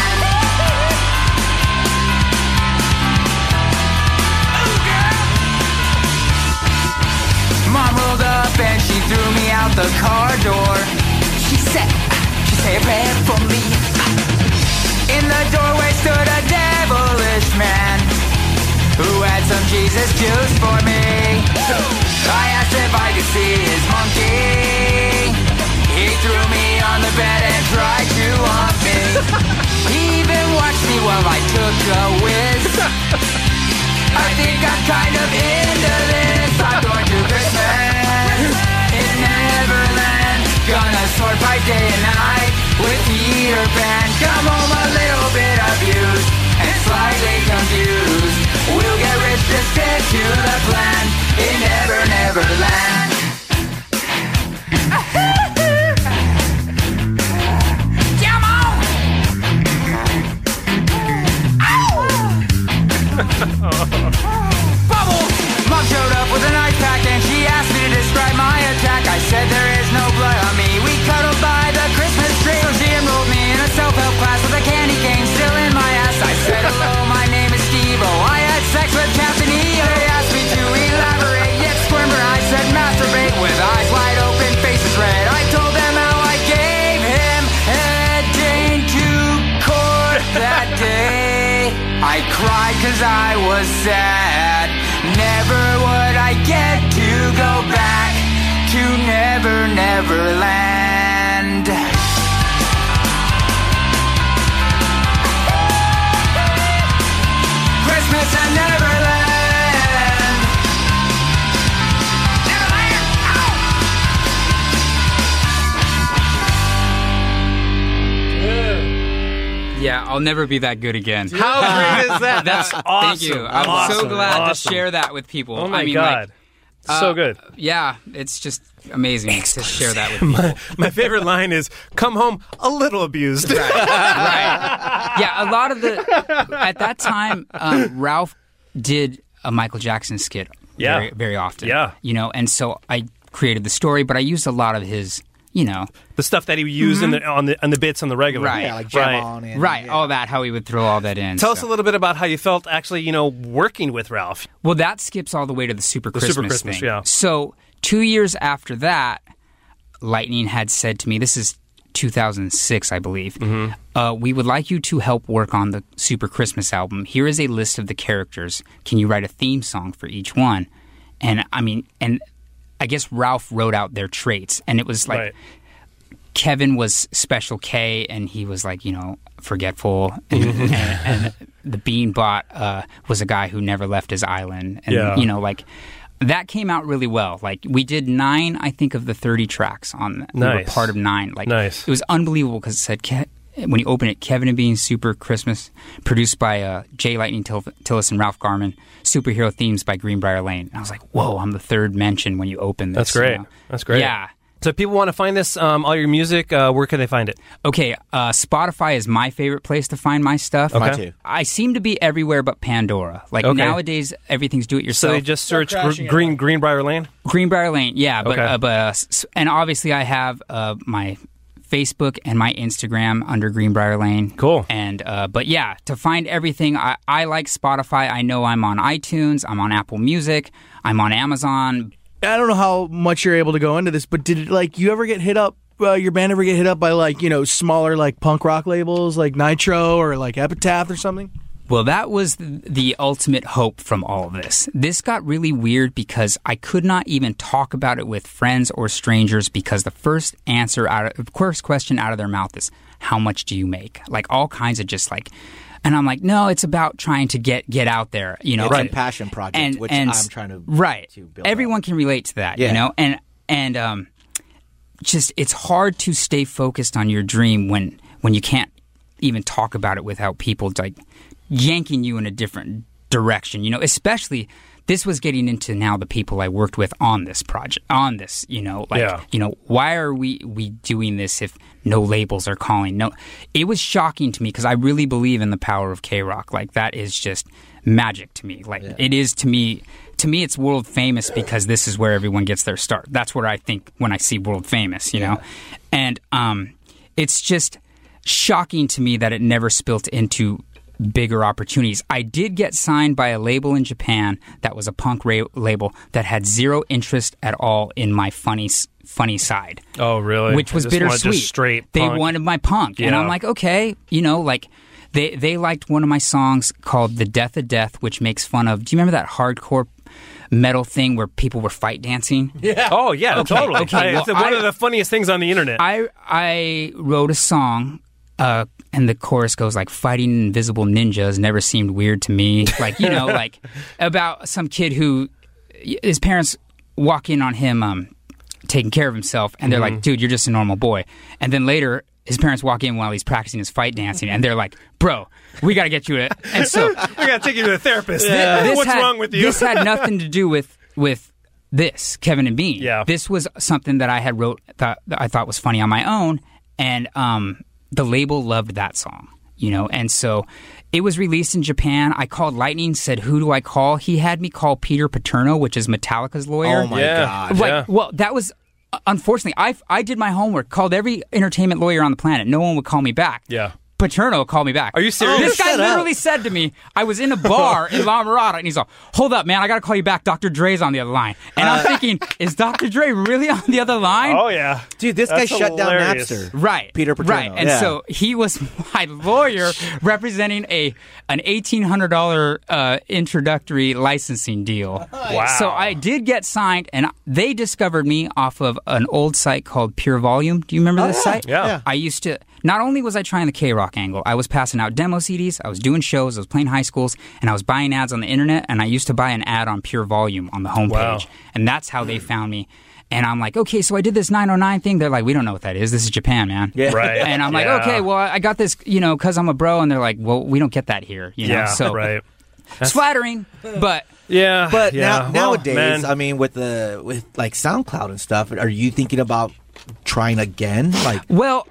Mom rolled up and she threw me out the car door. She said a prayer for me. In the doorway stood a devilish man who had some Jesus juice for me. I asked if I could see his monkey. He threw me on the bed and tried to hump me. He even watched me while I took a whiz. I think I'm kind of into this. I'm going to Christmas in Neverland. Gonna sort by day and night with Peter Pan. Come home a little bit abused and slightly confused. We'll get rich, just stick to the plan in Neverland. Come on! Bubbles! Mom showed up with an ice pack and she asked me to describe my attack. I said there is no blood on me. We cuddled by the Christmas tree. She enrolled me in a self-help class with a candy cane still in my ass. I said, hello, my name is Steve-O. I had sex with Captain EO. They asked me to elaborate, yet squirmer. I said masturbate with eyes wide open, faces red. I told them how I gave him a Dane to court that day. I cried cause I was sad. Never would I get to go back to Neverland. Christmas in Neverland. Neverland. Yeah, I'll never be that good again. How great is that? That's awesome. Thank you. I'm so glad to share that with people. Oh my God. So good. Yeah, it's just amazing to share that with people. My favorite line is, come home a little abused. Right. Yeah, a lot of at that time, Ralph did a Michael Jackson skit very, very often. Yeah. You know, and so I created the story, but I used a lot of his, you know. The stuff that he would use on the bits on the regular. Right. Yeah, like jam on in. Right, all that, how he would throw all that in. Tell us a little bit about how you felt actually, working with Ralph. Well, that skips all the way to the Super Christmas thing. Yeah. So 2 years after that, Lightning had said to me, this is 2006, I believe, we would like you to help work on the Super Christmas album. Here is a list of the characters. Can you write a theme song for each one? And I guess Ralph wrote out their traits. And it was like, Kevin was Special K, and he was like, forgetful. And the Beanbot was a guy who never left his island. And, that came out really well. Like, we did 9, I think, of the 30 tracks on that. Nice. We were part of 9. Like, nice. It was unbelievable because it said, when you open it, Kevin and Bean's Super Christmas, produced by Jay Lightning Tillis and Ralph Garman, superhero themes by Greenbrier Lane. And I was like, whoa, I'm the third mention when you open this. That's great. That's great. Yeah. So if people want to find this, all your music, where can they find it? Okay, Spotify is my favorite place to find my stuff. Okay. Mine too. I seem to be everywhere but Pandora. Like, nowadays, everything's do-it-yourself. So you just search Greenbrier Lane? Greenbrier Lane, yeah. But, Okay. And obviously I have my Facebook and my Instagram under Greenbrier Lane. Cool. And but yeah, to find everything, I like Spotify. I know I'm on iTunes. I'm on Apple Music. I'm on Amazon. I don't know how much you're able to go into this, but did you ever get hit up? Your band ever get hit up by smaller punk rock labels like Nitro or like Epitaph or something? Well, that was the ultimate hope from all of this. This got really weird because I could not even talk about it with friends or strangers because the first question out of their mouth is, how much do you make? Like, all kinds of just like... And I'm like, no, it's about trying to get out there, It's a passion project, which I'm trying to build Everyone up. can relate to that, and just it's hard to stay focused on your dream when you can't even talk about it without people like yanking you in a different direction. Especially this was getting into now the people I worked with on this project, on this, why are we doing this if no labels are calling. No, it was shocking to me because I really believe in the power of K-Rock. Like, that is just magic to me. Like, it is to me. To me, it's world famous because this is where everyone gets their start. That's what I think when I see world famous, you know? And it's just shocking to me that it never spilt into bigger opportunities. I did get signed by a label in Japan that was a punk label that had zero interest at all in my funny side. Oh, really? Which was bittersweet. Just straight they punk. wanted my punk. And I'm like, okay, you know, like... They liked one of my songs called The Death of Death, which makes fun of... Do you remember that hardcore metal thing where people were fight dancing? Yeah. Oh, yeah, totally. Okay, It's one of the funniest things on the internet. I wrote a song, and the chorus goes like, fighting invisible ninjas never seemed weird to me. Like, you know, like about some kid who... His parents walk in on him taking care of himself, and they're like, dude, you're just a normal boy. And then later... His parents walk in while he's practicing his fight dancing, and they're like, bro, we got to get you to... And so... we got to take you to the therapist. What's wrong with you? This had nothing to do with this, Kevin and Bean. Yeah. This was something that I had wrote that I thought was funny on my own, and the label loved that song, you know? And so it was released in Japan. I called Lightning, said, who do I call? He had me call Peter Paterno, which is Metallica's lawyer. Oh, my God. Like, well, that was... Unfortunately, I did my homework, called every entertainment lawyer on the planet. No one would call me back. Yeah. Paterno called me back. Are you serious? This guy literally said to me, I was in a bar in La Mirada, and he's like, hold up, man, I got to call you back. Dr. Dre's on the other line. And I'm thinking, is Dr. Dre really on the other line? Oh, yeah. Dude, this guy shut down Napster. Right. Peter Paterno. Right. And so he was my lawyer representing an $1,800 introductory licensing deal. Wow. So I did get signed, and they discovered me off of an old site called Pure Volume. Do you remember this site? Yeah. I used to... Not only was I trying the K-Rock angle, I was passing out demo CDs, I was doing shows, I was playing high schools, and I was buying ads on the internet, and I used to buy an ad on Pure Volume on the homepage. Wow. And that's how they found me. And I'm like, okay, so I did this 909 thing. They're like, we don't know what that is. This is Japan, man. Yeah. Right. And I'm like, okay, well, I got this, you know, because I'm a bro. And they're like, well, we don't get that here. You know? Yeah, So right. it's flattering, but... Yeah. But yeah. nowadays, man. I mean, with like SoundCloud and stuff, are you thinking about trying again? Like, well,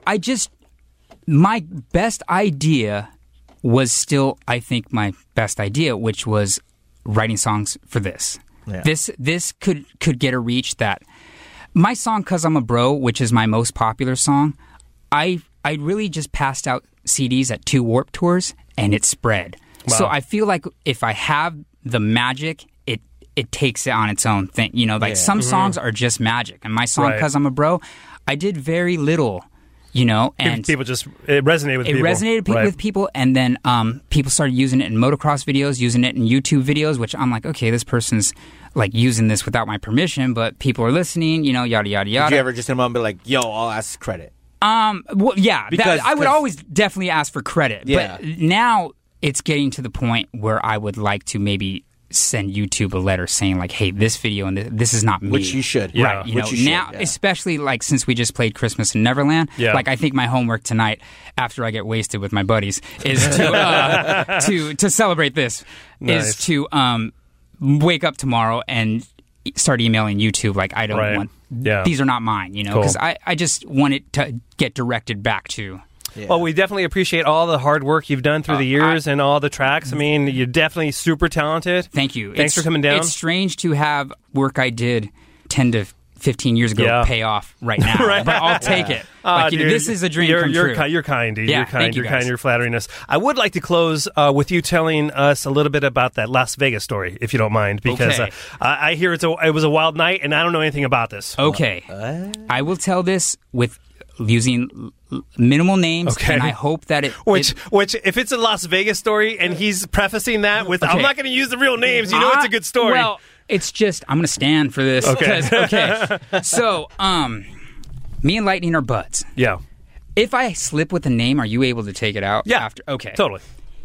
my best idea was still, I think, my best idea, which was writing songs for this. Yeah. This could get a reach that my song "'Cause I'm a Bro," which is my most popular song, I really just passed out CDs at 2 Warped Tours and it spread. Wow. So I feel like if I have the magic, it takes it on its own thing. You know, like some songs are just magic, and my song Right. "'Cause I'm a Bro," I did very little. You know, and people just it resonated with people. It resonated Right. with people, and then people started using it in motocross videos, using it in YouTube videos, which I'm like, okay, this person's like using this without my permission, but people are listening, you know, yada yada yada. did you ever just hit him up and be like, "Yo, I'll ask credit"? Well, yeah, Because- I would always definitely ask for credit, Yeah. but now it's getting to the point where I would like to maybe send YouTube a letter saying like, hey, this video and this is not me. Which you should. Right. Yeah. Which you should, now, yeah. especially like since we just played Christmas in Neverland, Yeah. like I think my homework tonight after I get wasted with my buddies is to to celebrate this Nice. is to wake up tomorrow and start emailing YouTube like I don't Right. want Yeah. these are not mine, you know, Cool. because I just want it to get directed back to. Well, we definitely appreciate all the hard work you've done through the years and all the tracks. I mean, you're definitely super talented. Thank you. Thanks for coming down. It's strange to have work I did 10 to 15 years ago Yeah. pay off right now, Right. but I'll take it. Dude, this is a dream you're, come you're true. You're kind, dude. Yeah, You're kind. thank you, You're kind. guys. You're flattering us. I would like to close with you telling us a little bit about that Las Vegas story, if you don't mind, because Okay. I hear it was a wild night, and I don't know anything about this. Okay. I will tell this with using minimal names, Okay. and I hope that Which, if it's a Las Vegas story, and he's prefacing that with, I'm Okay. not going to use the real names, you know it's a good story. Well, it's just, I'm going to stand for this. Okay. 'cause- okay. So, me and Lightning are buds. Yeah. If I slip with a name, are you able to take it out? Yeah. After? Okay. Totally.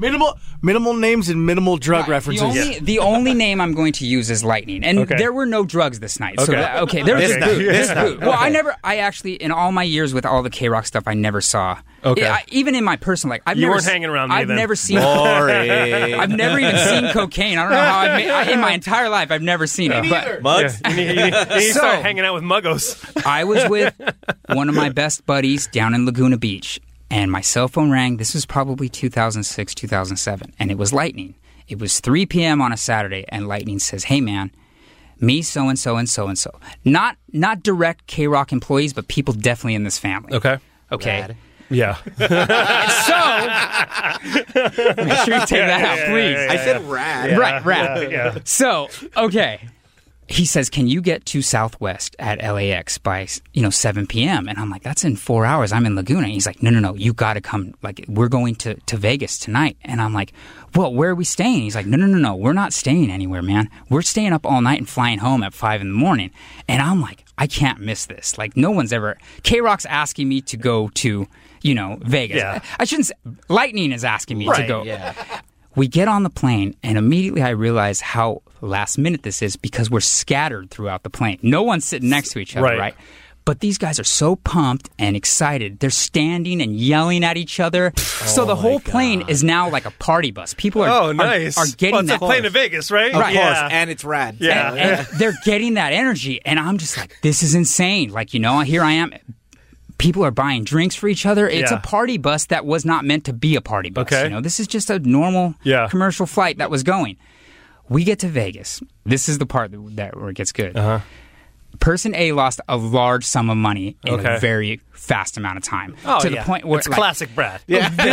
Minimal names and minimal drug references. The only name I'm going to use is Lightning, and there were no drugs this night. So there's booze. Well, I actually, in all my years with all the K-Rock stuff, I never saw. Okay. Even in my personal life, You weren't hanging around me I've then. never seen. Boring. I've never even seen cocaine. I don't know how in my entire life I've never seen it. But Mugs? You need to start hanging out with muggos. I was with one of my best buddies down in Laguna Beach, and my cell phone rang. This was probably 2006, 2007, and it was Lightning. It was 3 p.m. on a Saturday, and Lightning says, "Hey, man, me, so-and-so, and so-and-so." Not direct K-Rock employees, but people definitely in this family. Okay. Rad. Yeah. So, make sure you take that out, please. I said rad. Right, rad. Yeah. So, okay. He says, "Can you get to Southwest at LAX by 7 p.m.?" And I'm like, "That's in 4 hours. I'm in Laguna." And he's like, No, you got to come. Like, we're going to Vegas tonight. And I'm like, "Well, where are we staying?" He's like, No, we're not staying anywhere, man. We're staying up all night and flying home at 5 a.m. And I'm like, I can't miss this. Like, no one's ever. K-Rock's asking me to go to Vegas. Yeah. I shouldn't say, Lightning is asking me to go. Yeah. We get on the plane, and immediately I realize how last minute this is because we're scattered throughout the plane. No one's sitting next to each other, right? But these guys are so pumped and excited. They're standing and yelling at each other. So the whole plane is now like a party bus. People are nice. are getting well, it's that. a plane to Vegas, right? Of course, Yeah. and it's rad. Yeah. And they're getting that energy, and I'm just like, this is insane. Like, here I am. People are buying drinks for each other. It's a party bus that was not meant to be a party bus. Okay. This is just a normal commercial flight that was going. We get to Vegas. This is the part where it gets good. Person A lost a large sum of money in a very fast amount of time. Oh, to the point where it's classic Brad.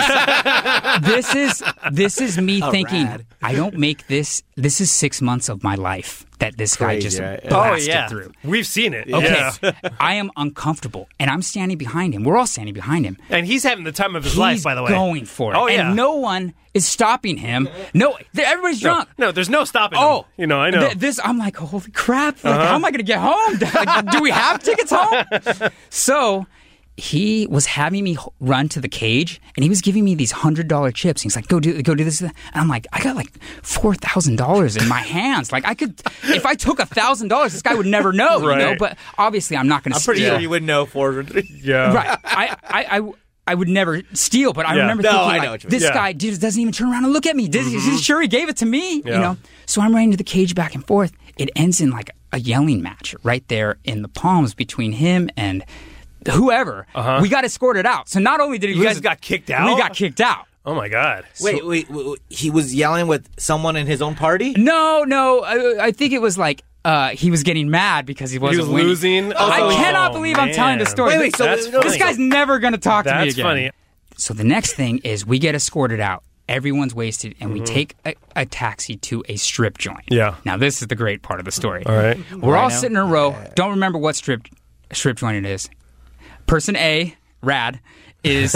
This is me thinking, rad. I don't make this. This is 6 months of my life that this guy just blasted through. We've seen it. Okay, Yeah. I am uncomfortable, and I'm standing behind him. We're all standing behind him. And he's having the time of his He's life, by the way. going for it. Oh, yeah. And no one is stopping him. No, everybody's drunk. No, there's no stopping him. I know. I'm like, holy crap. Like, how am I going to get home? Like, do we have tickets home? So he was having me run to the cage, and he was giving me these $100 chips. He's like, go do this. And I'm like, I got like $4,000 in my hands. Like, I could, if I took $1,000, this guy would never know, Right. But obviously I'm not going to steal. I'm pretty sure you would know for. Yeah. Right. I would never steal, but I remember No, thinking, I know like, what you mean. this Yeah. guy doesn't even turn around and look at me. He's sure he gave it to me, So I'm running to the cage back and forth. It ends in like a yelling match right there in the palms between him and whoever. We got escorted out. So not only did he You lose, guys got kicked out? We got kicked out. Oh, my God. Wait, he was yelling with someone in his own party? No. I think it was like he was getting mad because he wasn't winning. losing? I Oh, cannot believe I'm telling the man. story. Wait, so That's this funny. guy's never going to talk to me That's again. funny. So the next thing is we get escorted out. Everyone's wasted, and we take a taxi to a strip joint. Yeah. Now, this is the great part of the story. All right. We're all sitting in a row. Don't remember what strip joint it is. Person A, Rad, is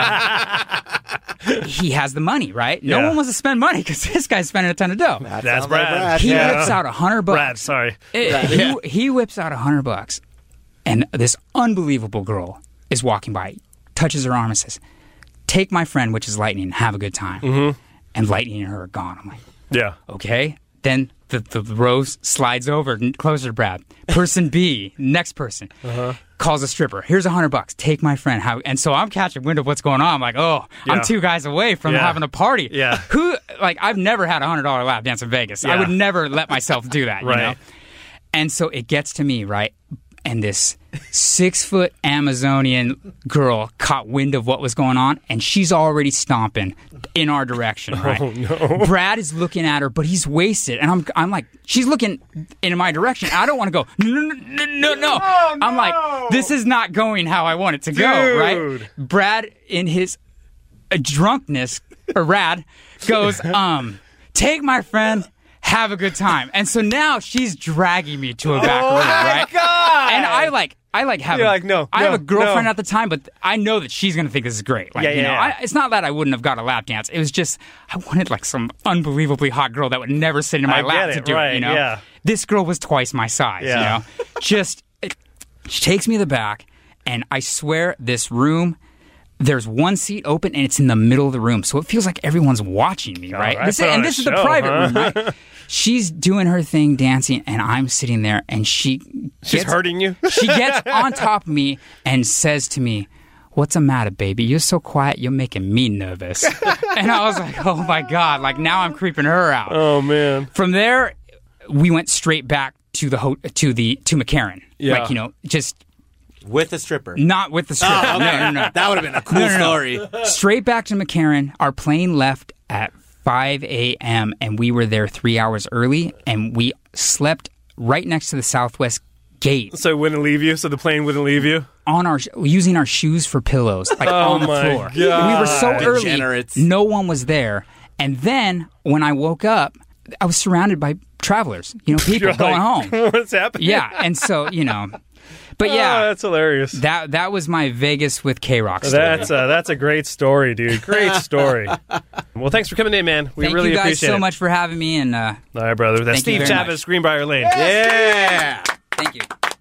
he has the money, right? No Yeah. one wants to spend money because this guy's spending a ton of dough. That's Brad. He Yeah. whips out $100. Brad, sorry. He whips out $100, and this unbelievable girl is walking by, touches her arm, and says, "Take my friend, which is Lightning, and have a good time." Mm-hmm. And Lightning and her are gone. I'm like, Yeah. okay. Then the row slides over closer to Brad. Person B, next person, calls a stripper. "Here's $100. Take my friend." And so I'm catching wind of what's going on. I'm like, I'm Yeah. 2 guys away from Yeah. having a party. Yeah. I've never had a $100 lap dance in Vegas. I Yeah. would never let myself do that. Right. You know? And so it gets to me, right? And this 6-foot Amazonian girl caught wind of what was going on, and she's already stomping in our direction, right? Oh, no. Brad is looking at her, but he's wasted. And I'm like, she's looking in my direction. I don't want to go, no. I'm like, this is not going how I want it to go, right? Brad, in his drunkenness, or Rad, goes, "Take my friend, have a good time." And so now she's dragging me to a back room, right? God! And I have You're like, no, I have no, a girlfriend no. at the time, but I know that she's going to think this is great. Like, Yeah, you know, yeah. it's not that I wouldn't have got a lap dance. It was just I wanted like some unbelievably hot girl that would never sit in my I lap get to it, do right, it. You know, yeah. This girl was twice my size. Yeah. You know, she takes me to the back, and I swear this room. there's one seat open and it's in the middle of the room, so it feels like everyone's watching me, right? right, This put on a is the show, private huh? room, right? She's doing her thing, dancing, and I'm sitting there, and she's hurting you? She gets on top of me and says to me, "What's the matter, baby? You're so quiet, you're making me nervous." And I was like, oh my God, like now I'm creeping her out. Oh man. From there, we went straight back to McCarran. Yeah. Like, you know, just With the stripper. not with the stripper. Oh, okay. No. That would have been a cool story. Straight back to McCarran. Our plane left at 5 a.m. and we were there 3 hours early, and we slept right next to the Southwest gate. So it wouldn't leave you? So the plane wouldn't leave you? Using our shoes for pillows, like Oh on the my floor. God. We were so early, Degenerates. no one was there. And then when I woke up, I was surrounded by travelers, people You're going like, home. What's happening? Yeah, and so, but yeah. Oh, that's hilarious. That was my Vegas with K-Rock story. That's a great story, dude. Great story. Well, thanks for coming in, man. We Thank really you guys appreciate so it. much for having me. And All right, brother. That's Thank you Steve very Chavez, Greenbrier Lane. Yeah. Thank you.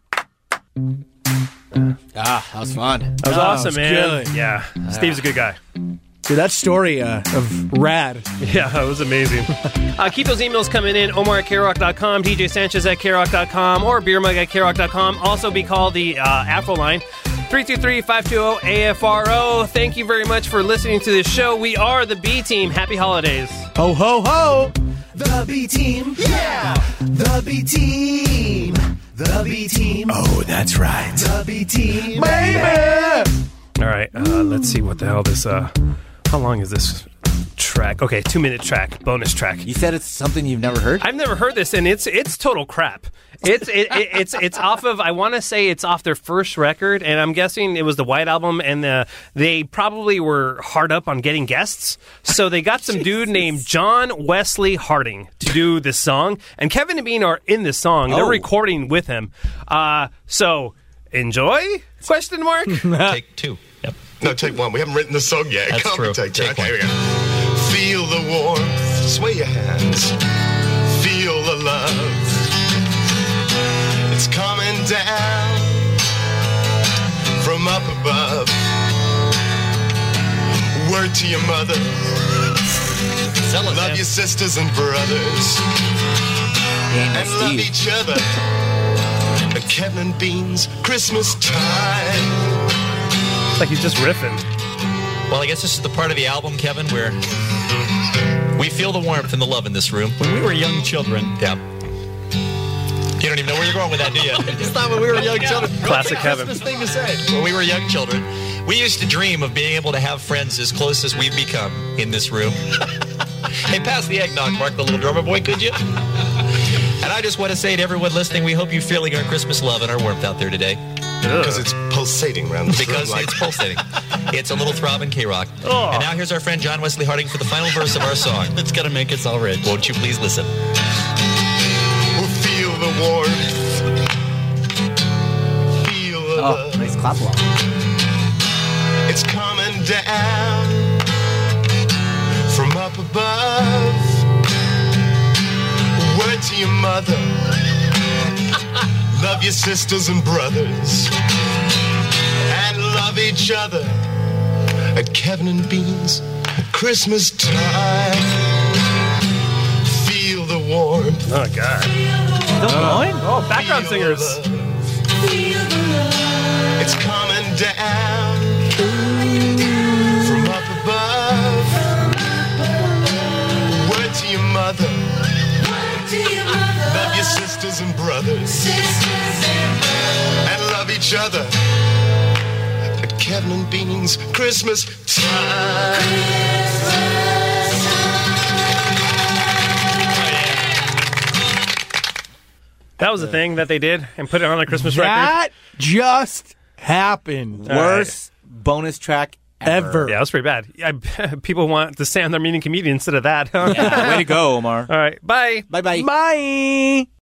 That was fun. That was awesome, was man. good. Yeah. Steve's a good guy. Dude, that story of Rad. Yeah, it was amazing. Keep those emails coming in. Omar at KRock.com, DJ Sanchez at KRock.com, or Beermug at KRock.com. Also be called the Afro line, 323-520-AFRO. Thank you very much for listening to this show. We are the B Team. Happy holidays. Ho, ho, ho. The B Team, yeah! The B Team! The B Team! Oh, that's right. The B Team! Baby! All right, let's see what the hell this... how long is this track? Okay, 2-minute track, bonus track. You said it's something you've never heard? I've never heard this, and it's total crap. It's off of, I want to say it's off their first record, and I'm guessing it was the White Album, and they probably were hard up on getting guests, so they got some dude named John Wesley Harding to do this song, and Kevin and Bean are in this song. They're recording with him. So, enjoy? Question mark? Take two. Yep. No, take one. We haven't written the song yet. That's Can't true. we take two? Take Okay, one. we go. Feel the warmth, sway your hands. Feel the love. It's coming down from up above. Word to your mother. Love your sisters and brothers. And love each other. Kevin and Bean's Christmas time. It's like he's just riffing. Well, I guess this is the part of the album, Kevin, where we feel the warmth and the love in this room. When we were young children. Yeah. You don't even know where you're going with that, do you? It's not when we were young children. Classic What's a Kevin. Christmas thing to say. When we were young children, we used to dream of being able to have friends as close as we've become in this room. Hey, pass the eggnog, Mark, the little drummer boy, could you? And I just want to say to everyone listening, we hope you're feeling our Christmas love and our warmth out there today. Because it's pulsating around the Because room. it's pulsating. It's a little throb in K-Rock. Oh. And now here's our friend John Wesley Harding for the final verse of our song. It's going to make us all rich. Won't you please listen? We'll feel the warmth. Feel the love. Nice clap along. It's coming down from up above. Word to your mother. Love your sisters and brothers. And love each other at Kevin and Bean's Christmas time. Feel the warmth. Oh, God. Oh, background singers. It's coming down from up above. Word to your mother. Love your sisters and brothers. And love each other at Kevin and Bean's Christmas time. That was a thing that they did and put it on a Christmas That record. just happened. Worst bonus track ever. Yeah, that was pretty bad. People want to say I'm their meeting comedian instead of that. Yeah, way to go, Omar. All right, bye. Bye-bye. Bye.